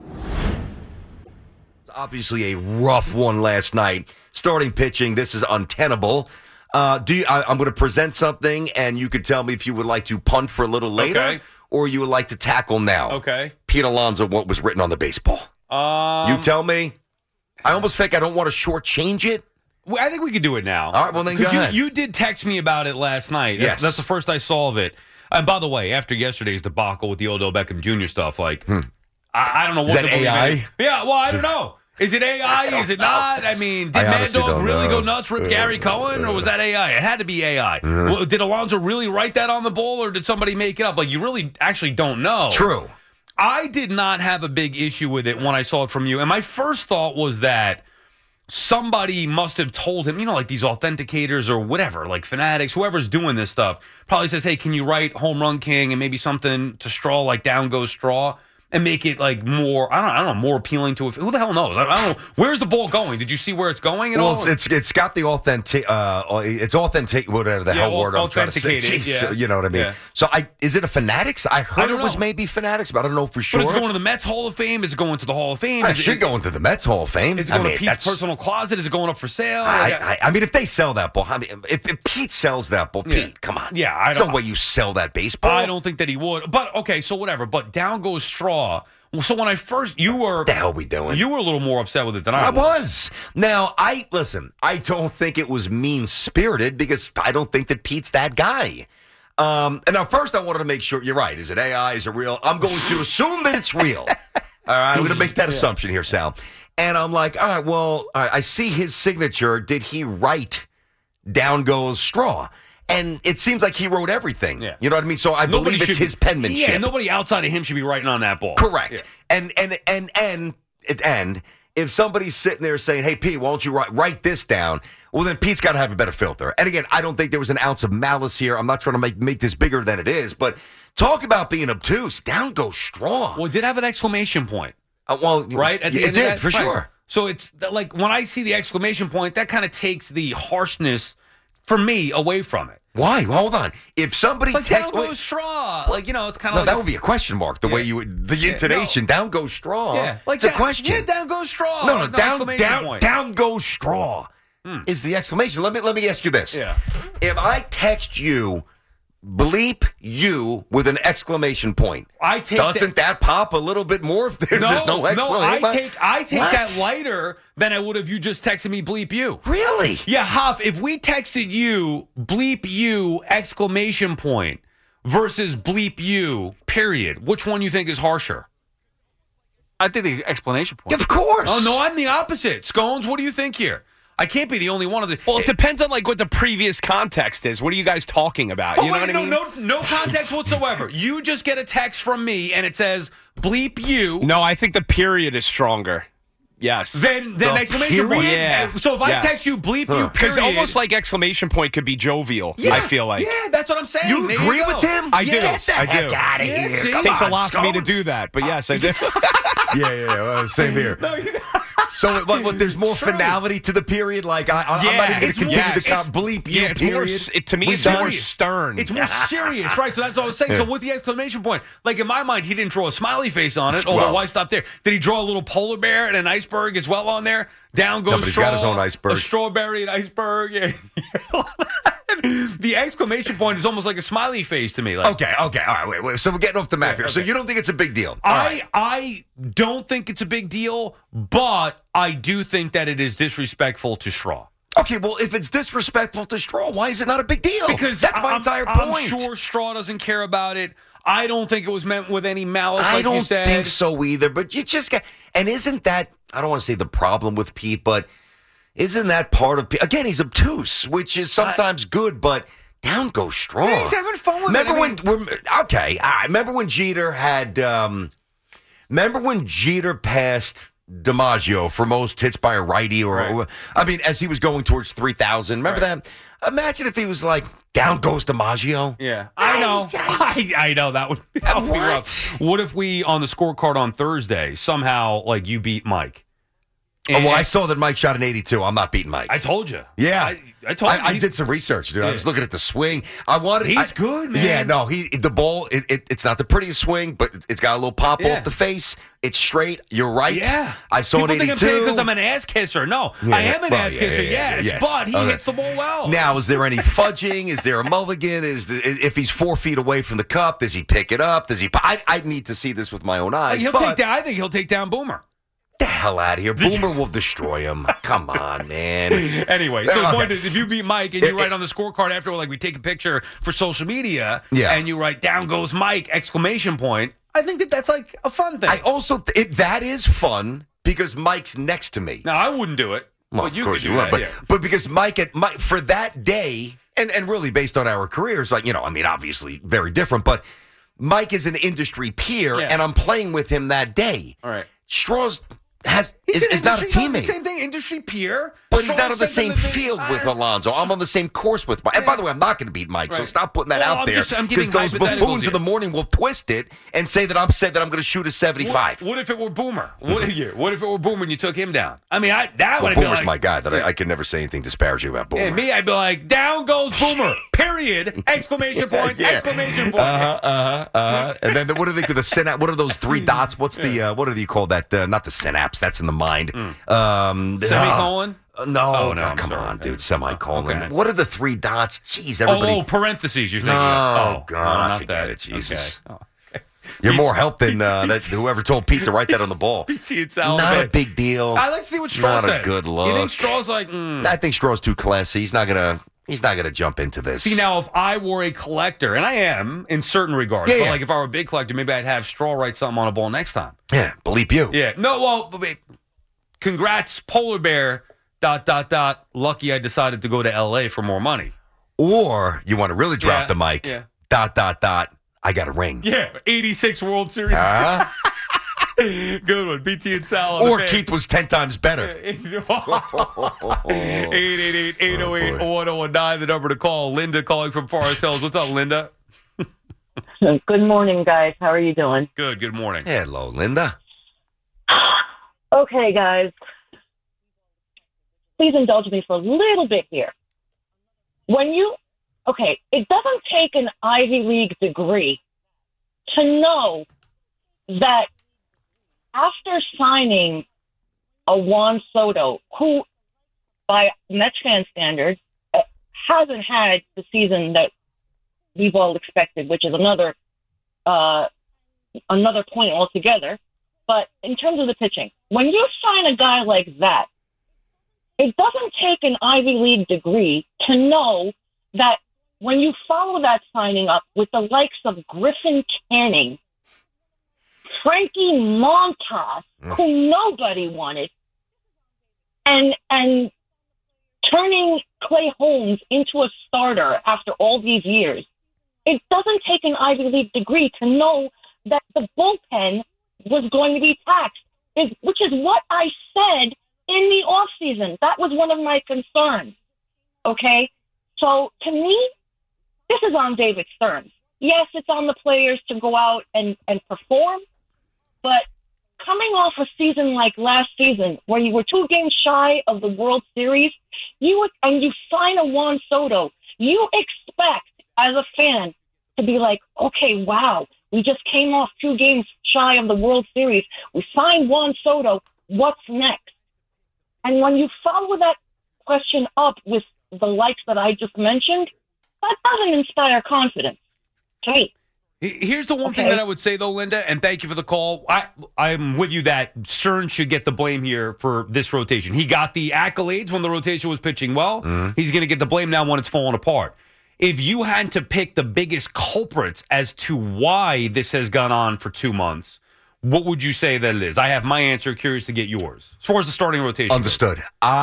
Obviously, a rough one last night. Starting pitching, this is untenable. I'm going to present something, and you could tell me if you would like to punt for a little later, or you would like to tackle now. Okay. Pete Alonso, what was written on the baseball? You tell me. I almost think I don't want to shortchange it. Well, I think we could do it now. All right, well, then go ahead. You did text me about it last night. Yes. That's the first I saw of it. And by the way, after yesterday's debacle with the Odell Beckham Jr. stuff, like, I don't know what is that AI? Yeah, well, I don't know. Is it AI? Is it not? I mean, did Mad Dog really go nuts, rip Gary Cohen, or was that AI? It had to be AI. Well, did Alonso really write that on the ball, or did somebody make it up? Like, you really actually don't know. True. I did not have a big issue with it when I saw it from you. And my first thought was that somebody must have told him, like these authenticators or whatever, like Fanatics, whoever's doing this stuff, probably says, hey, can you write Home Run King and maybe something to Straw, like Down Goes Straw? and make it like more, I don't know, more appealing to who the hell knows? I don't know. Where's the ball going? Did you see where it's going at all? It's got the it's authentic, whatever the hell word I'm trying to say. Yeah. You know what I mean? Yeah. So is it a Fanatics? I heard it was maybe Fanatics, but I don't know for sure. But it's going to the Mets Hall of Fame? Is it going to the Hall of Fame? It should go into the Mets Hall of Fame. Is it going to Pete's personal closet? Is it going up for sale? I mean, if they sell that ball, I mean, if Pete sells that ball, Pete, come on. Yeah, There's no way you sell that baseball. I don't think that he would. But, okay, so whatever. But down goes Straw. So when I first, you were... What the hell are we doing? You were a little more upset with it than I was. I was. Now, listen, I don't think it was mean-spirited because I don't think that Pete's that guy. And now, first, I wanted to make sure, you're right. Is it AI? Is it real? I'm going to assume that it's real. All right, I'm going to make that assumption here, Sal. And I'm like, all right, well, I see his signature. Did he write Down Goes Straw? And it seems like he wrote everything. Yeah. You know what I mean? So I believe it's his penmanship. Yeah, nobody outside of him should be writing on that ball. Correct. Yeah. And if somebody's sitting there saying, hey, Pete, why don't you write this down? Well, then Pete's got to have a better filter. And again, I don't think there was an ounce of malice here. I'm not trying to make this bigger than it is. But talk about being obtuse. Down goes Straw. Well, it did have an exclamation point. Right? It did, for sure. So it's like when I see the exclamation point, that kind of takes the harshness for me away from it. Why? Well, hold on. If somebody texts, down goes Straw. Like, it's kind of that would be a question mark. The way the intonation, down goes Straw. Yeah, it's a question. Yeah, down goes Straw. No, down goes Straw is the exclamation. Let me ask you this. Yeah. If I text you, bleep you with an exclamation point, doesn't that pop a little bit more if there's no exclamation? No, I take that lighter than I would if you just texted me bleep you. Really? Yeah, Hoff, if we texted you bleep you exclamation point versus bleep you period, which one you think is harsher? I think the explanation point. Of course. Oh, no, I'm the opposite. Scones, what do you think here? I can't be the only one of the. Well, it depends on what the previous context is. What are you guys talking about? You know what I mean? No context whatsoever. You just get a text from me and it says bleep you. No, I think the period is stronger. Yes. Then exclamation point. Yeah. So if I text you bleep you period. Because almost like exclamation point could be jovial. Yeah, I feel like. Yeah, that's what I'm saying. You agree with him? I do. Get the heck out of here. It takes a lot for me to do that, but yes, I do. Yeah. Same here. So there's more finality to the period? Like, I'm not even going to continue to bleep you, period? To me, it's more stern. It's more serious, right? So that's what I was saying. So with the exclamation point, like in my mind, he didn't draw a smiley face on it, although why stop there? Did he draw a little polar bear and an iceberg as well on there? Down goes Straw. He's got his own iceberg. A strawberry and iceberg. Yeah. The exclamation point is almost like a smiley face to me. Like, Okay. All right, wait. So we're getting off the map here. Okay. So you don't think it's a big deal? I don't think it's a big deal, but I do think that it is disrespectful to Straw. Okay, well, if it's disrespectful to Straw, why is it not a big deal? Because that's my entire point. I'm sure Straw doesn't care about it. I don't think it was meant with any malice, I don't you said. think so either, but you just got... And isn't that... I don't want to say the problem with Pete, but isn't that part of Pete? Again, he's obtuse, which is sometimes good, but down goes Straw. Yeah, he's having fun with Remember when Jeter had... remember when Jeter passed DiMaggio for most hits by a righty? As he was going towards 3,000. Remember that? Imagine if he was like, down goes DiMaggio. Yeah, I know. I know. That would be rough. What if we, on the scorecard on Thursday, somehow, you beat Mike? I saw that Mike shot an 82. I'm not beating Mike. I told you. Yeah. I told you. I did some research, dude. I was looking at the swing. He's good, man. Yeah, no, the ball, it's not the prettiest swing, but it's got a little pop off the face. It's straight. You're right. Yeah. I saw an 82. People think I'm saying because I'm an ass kisser. No, I am an ass kisser, yes. But he hits the ball well. Now, is there any fudging? Is there a mulligan? If he's 4 feet away from the cup, does he pick it up? I need to see this with my own eyes. I think he'll take down Boomer. The hell out of here. Boomer will destroy him. Come on, man. Anyway, so the point is, if you beat Mike and you write on the scorecard after, we take a picture for social media, and you write, down goes Mike, exclamation point, I think that's a fun thing. I also, that is fun because Mike's next to me. Now, I wouldn't do it. Well, but of course you would. But because Mike, for that day, and really based on our careers, obviously very different, but Mike is an industry peer, and I'm playing with him that day. All right. Straw's is not a teammate. Same thing, industry peer. But he's not on the same field with Alonso. I'm on the same course with Mike. And by the way, I'm not going to beat Mike, so stop putting that out there. Because those buffoons of the morning will twist it and say that I'm going to shoot a 75. What if it were Boomer? What if it were Boomer and you took him down? I mean, Boomer's my guy. That I can never say anything disparaging about Boomer. And me, I'd be like, down goes Boomer. Period. Exclamation point. Exclamation point. And then what are they? The synapse. What are those 3 dots? What's the? What do you call that? Not the synapse. That's in the mind. Semicolon. No, come on, dude. Semicolon. Okay. What are the 3 dots? Jeez, everybody. Parentheses. You're thinking. Oh, God, I forget it. Jesus. Okay. You're more help than whoever told Pete to write that on the ball. BT and Sal. Not a big deal. I like to see what Straw said. Not a good look. You think Straw's like? I think Straw's too classy. He's not gonna jump into this. See, now if I were a collector, and I am in certain regards, but like if I were a big collector, maybe I'd have Straw write something on a ball next time. Yeah, bleep you. Yeah. No, well, congrats, Polar Bear. ... Lucky I decided to go to L.A. for more money. Or you want to really drop the mic. Yeah. ... I got a ring. Yeah, 86 World Series. Good one. BT and Sal. Or Keith was 10 times better. 888-808-1019, the number to call. Linda calling from Forest Hills. What's up, Linda? Good morning, guys. How are you doing? Good morning. Hello, Linda. Okay, guys. Please indulge me for a little bit here. It doesn't take an Ivy League degree to know that after signing a Juan Soto, who, by Mets fan standards, hasn't had the season that we've all expected, which is another point altogether. But in terms of the pitching, when you sign a guy like that, it doesn't take an Ivy League degree to know that when you follow that signing up with the likes of Griffin Canning, Frankie Montas, who nobody wanted, and turning Clay Holmes into a starter after all these years, it doesn't take an Ivy League degree to know that the bullpen was going to be taxed, which is what I said in the offseason. That was one of my concerns. Okay? So to me, this is on David Stearns. Yes, it's on the players to go out and perform, but coming off a season like last season, where you were 2 games shy of the World Series, you sign a Juan Soto, you expect as a fan to be like, okay, wow, we just came off 2 games shy of the World Series. We signed Juan Soto. What's next? And when you follow that question up with the likes that I just mentioned, that doesn't inspire confidence. Okay. Here's the one thing that I would say, though, Linda, and thank you for the call. I'm with you that Stearns should get the blame here for this rotation. He got the accolades when the rotation was pitching well. He's going to get the blame now when it's falling apart. If you had to pick the biggest culprits as to why this has gone on for 2 months, what would you say that it is? I have my answer. Curious to get yours. As far as the starting rotation. Understood.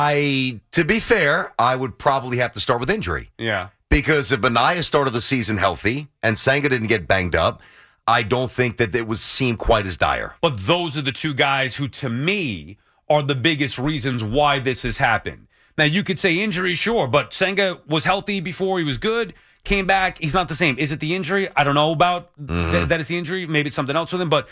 To be fair, I would probably have to start with injury. Yeah. Because if Manaea started the season healthy and Senga didn't get banged up, I don't think that it would seem quite as dire. But those are the 2 guys who, to me, are the biggest reasons why this has happened. Now, you could say injury, sure, but Senga was healthy before. He was good, came back. He's not the same. Is it the injury? I don't know about that is the injury. Maybe it's something else with him. But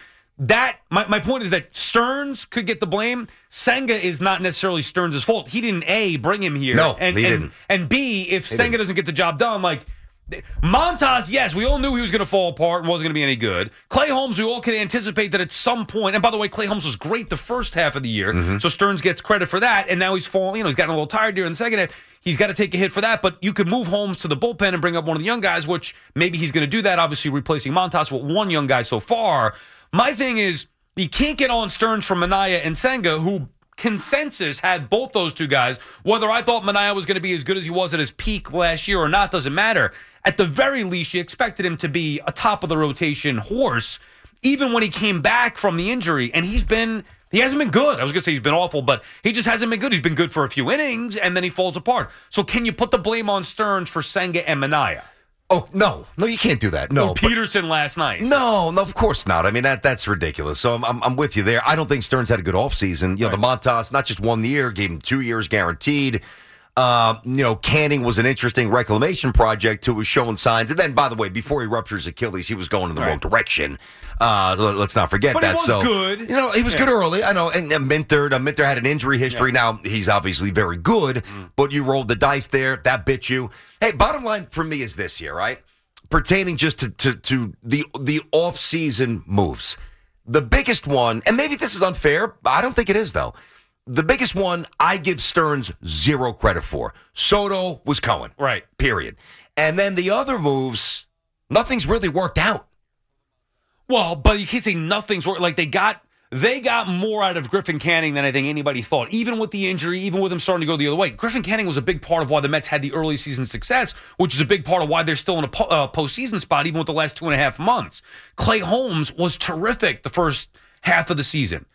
my point is that Stearns could get the blame. Senga is not necessarily Stearns' fault. He didn't, A, bring him here. No, he didn't. And B, if Senga doesn't get the job done, like Montas, yes, we all knew he was going to fall apart and wasn't going to be any good. Clay Holmes, we all could anticipate that at some point, and by the way, Clay Holmes was great the first half of the year, so Stearns gets credit for that, and now he's falling, he's gotten a little tired here in the second half. He's got to take a hit for that, but you could move Holmes to the bullpen and bring up one of the young guys, which maybe he's going to do that, obviously replacing Montas with one young guy so far. My thing is, you can't get on Stearns from Manaea and Senga, who consensus had both those 2 guys. Whether I thought Manaea was going to be as good as he was at his peak last year or not doesn't matter. At the very least, you expected him to be a top-of-the-rotation horse, even when he came back from the injury. And he hasn't been good. I was going to say he's been awful, but he just hasn't been good. He's been good for a few innings, and then he falls apart. So can you put the blame on Stearns for Senga and Manaea? Oh, no, you can't do that. No, Peterson last night. No, of course not. I mean, that's ridiculous. So I'm with you there. I don't think Stearns had a good offseason. The Montas, not just 1 year, gave him 2 years guaranteed. Canning was an interesting reclamation project who was showing signs. And then, by the way, before he ruptures Achilles, he was going in the wrong direction. So let's not forget that. He was good. He was good early. I know. And Minter had an injury history. Now, he's obviously very good, but you rolled the dice there. That bit you. Hey, bottom line for me is this here, right? Pertaining just to the off-season moves. The biggest one, and maybe this is unfair, I don't think it is, though. The biggest one I give Stearns zero credit for. Soto was Cohen. Right. Period. And then the other moves, nothing's really worked out. Well, but you can't say nothing's worked. Like, they got more out of Griffin Canning than I think anybody thought. Even with the injury, even with him starting to go the other way. Griffin Canning was a big part of why the Mets had the early season success, which is a big part of why they're still in a postseason spot, even with the last 2.5 months. Clay Holmes was terrific the first half of the season.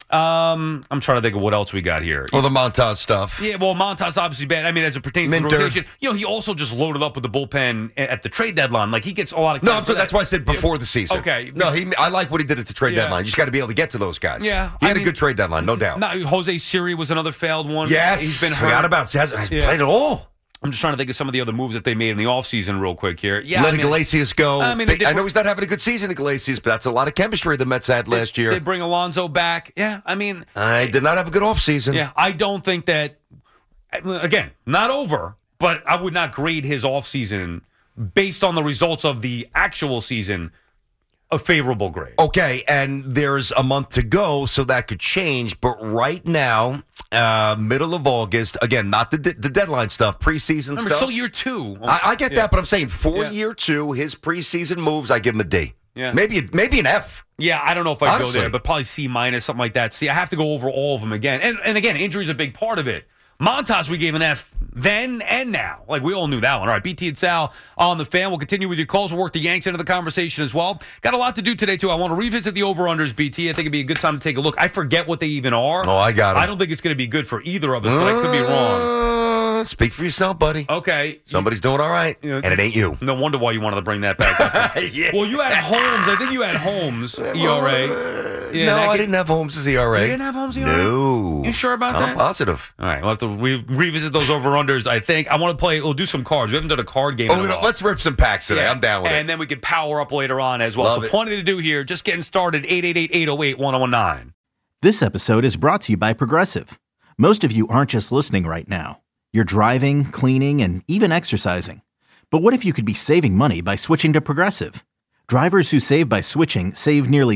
I'm trying to think of what else we got here. Well, the Montas stuff. Yeah, well, Montas obviously bad. I mean, as it pertains to the rotation, he also just loaded up with the bullpen at the trade deadline. Like, he gets a lot of. No, that's why I said before the season. Okay. No, I like what he did at the trade deadline. You just got to be able to get to those guys. Yeah, he had a good trade deadline, no doubt. Jose Siri was another failed one. Yes, he's been hurt. Forgot about. He's played it all. I'm just trying to think of some of the other moves that they made in the offseason real quick here. Yeah, letting Iglesias go. I know he's not having a good season, Iglesias, but that's a lot of chemistry the Mets had last year. They bring Alonso back. Yeah, I mean. I did not have a good offseason. Yeah, I don't think that, again, not over, but I would not grade his offseason based on the results of the actual season a favorable grade. Okay, and there's a month to go, so that could change. But right now, middle of August, again, not the deadline stuff, preseason stuff. Still year 2. I get that, but I'm saying for year 2, his preseason moves, I give him a D. Yeah. Maybe an F. Yeah, I don't know if I'd go there, but probably C-, something like that. See, I have to go over all of them again. And again, injury's a big part of it. Montas, we gave an F then and now. Like, we all knew that one. All right, BT and Sal on the Fan. We'll continue with your calls. We'll work the Yanks into the conversation as well. Got a lot to do today, too. I want to revisit the over-unders, BT. I think it'd be a good time to take a look. I forget what they even are. Oh, I got it. I don't think it's going to be good for either of us, but I could be wrong. Speak for yourself, buddy. Okay. Somebody's doing all right, and it ain't you. No wonder why you wanted to bring that back up. Yeah. Well, you had Holmes. I think you had Holmes, ERA. Yeah, no, I didn't have Holmes' ERA. You didn't have Holmes' ERA? No. You sure about that? I'm positive. All right, we'll have to revisit those over-unders, I think. I want to we'll do some cards. We haven't done a card game in a while. Let's rip some packs today. Yeah. I'm down with it. And then we can power up later on as well. Love so plenty to do here. Just getting started, 888-808-1019. This episode is brought to you by Progressive. Most of you aren't just listening right now. You're driving, cleaning, and even exercising. But what if you could be saving money by switching to Progressive? Drivers who save by switching save nearly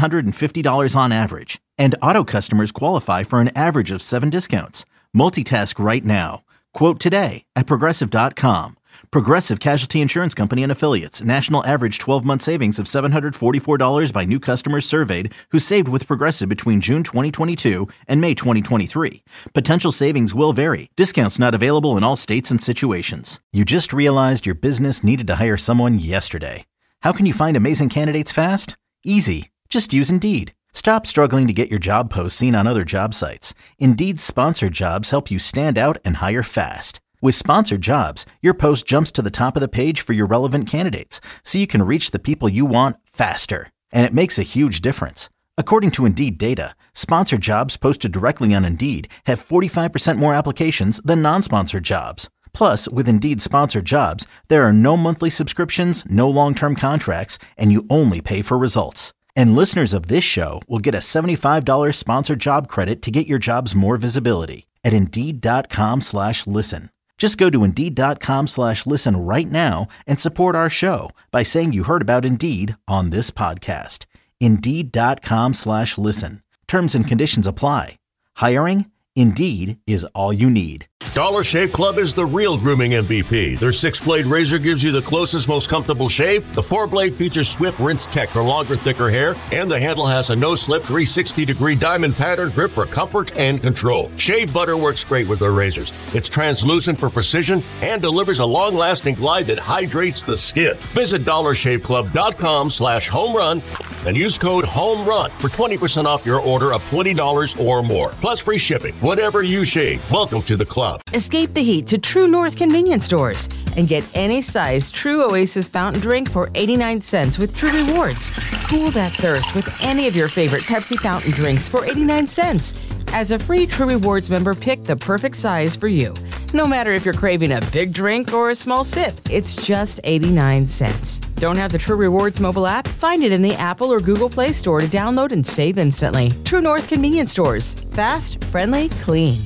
$750 on average. And auto customers qualify for an average of 7 discounts. Multitask right now. Quote today at Progressive.com. Progressive Casualty Insurance Company and Affiliates. National average 12-month savings of $744 by new customers surveyed who saved with Progressive between June 2022 and May 2023. Potential savings will vary. Discounts not available in all states and situations. You just realized your business needed to hire someone yesterday. How can you find amazing candidates fast? Easy. Just use Indeed. Stop struggling to get your job posts seen on other job sites. Indeed's sponsored jobs help you stand out and hire fast. With sponsored jobs, your post jumps to the top of the page for your relevant candidates, so you can reach the people you want faster. And it makes a huge difference. According to Indeed data, sponsored jobs posted directly on Indeed have 45% more applications than non-sponsored jobs. Plus, with Indeed sponsored jobs, there are no monthly subscriptions, no long-term contracts, and you only pay for results. And listeners of this show will get a $75 sponsored job credit to get your jobs more visibility at Indeed.com/listen. Just go to Indeed.com/listen right now and support our show by saying you heard about Indeed on this podcast. Indeed.com/listen. Terms and conditions apply. Hiring? Indeed is all you need. Dollar Shave Club is the real grooming MVP. Their 6-blade razor gives you the closest, most comfortable shave. The 4-blade features Swift Rinse Tech for longer, thicker hair, and the handle has a no-slip 360-degree diamond pattern grip for comfort and control. Shave butter works great with their razors. It's translucent for precision and delivers a long-lasting glide that hydrates the skin. Visit DollarShaveClub.com/home run and use code HOMERUN for 20% off your order of $20 or more. Plus free shipping. Whatever you shave, welcome to the club. Escape the heat to True North convenience stores and get any size True Oasis fountain drink for 89 cents with True Rewards. Cool that thirst with any of your favorite Pepsi fountain drinks for 89 cents. As a free True Rewards member, pick the perfect size for you. No matter if you're craving a big drink or a small sip, it's just 89 cents. Don't have the True Rewards mobile app? Find it in the Apple or Google Play Store to download and save instantly. True North convenience stores. Fast, friendly, clean.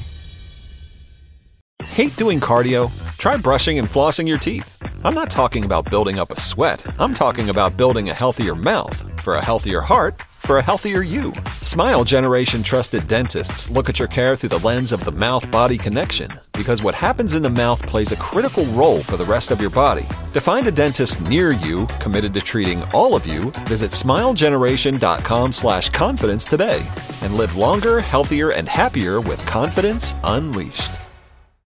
Hate doing cardio? Try brushing and flossing your teeth. I'm not talking about building up a sweat. I'm talking about building a healthier mouth. For a healthier heart, for a healthier you. Smile Generation trusted dentists look at your care through the lens of the mouth-body connection, because what happens in the mouth plays a critical role for the rest of your body. To find a dentist near you committed to treating all of you, visit smilegeneration.com/confidence today and live longer, healthier, and happier with confidence unleashed.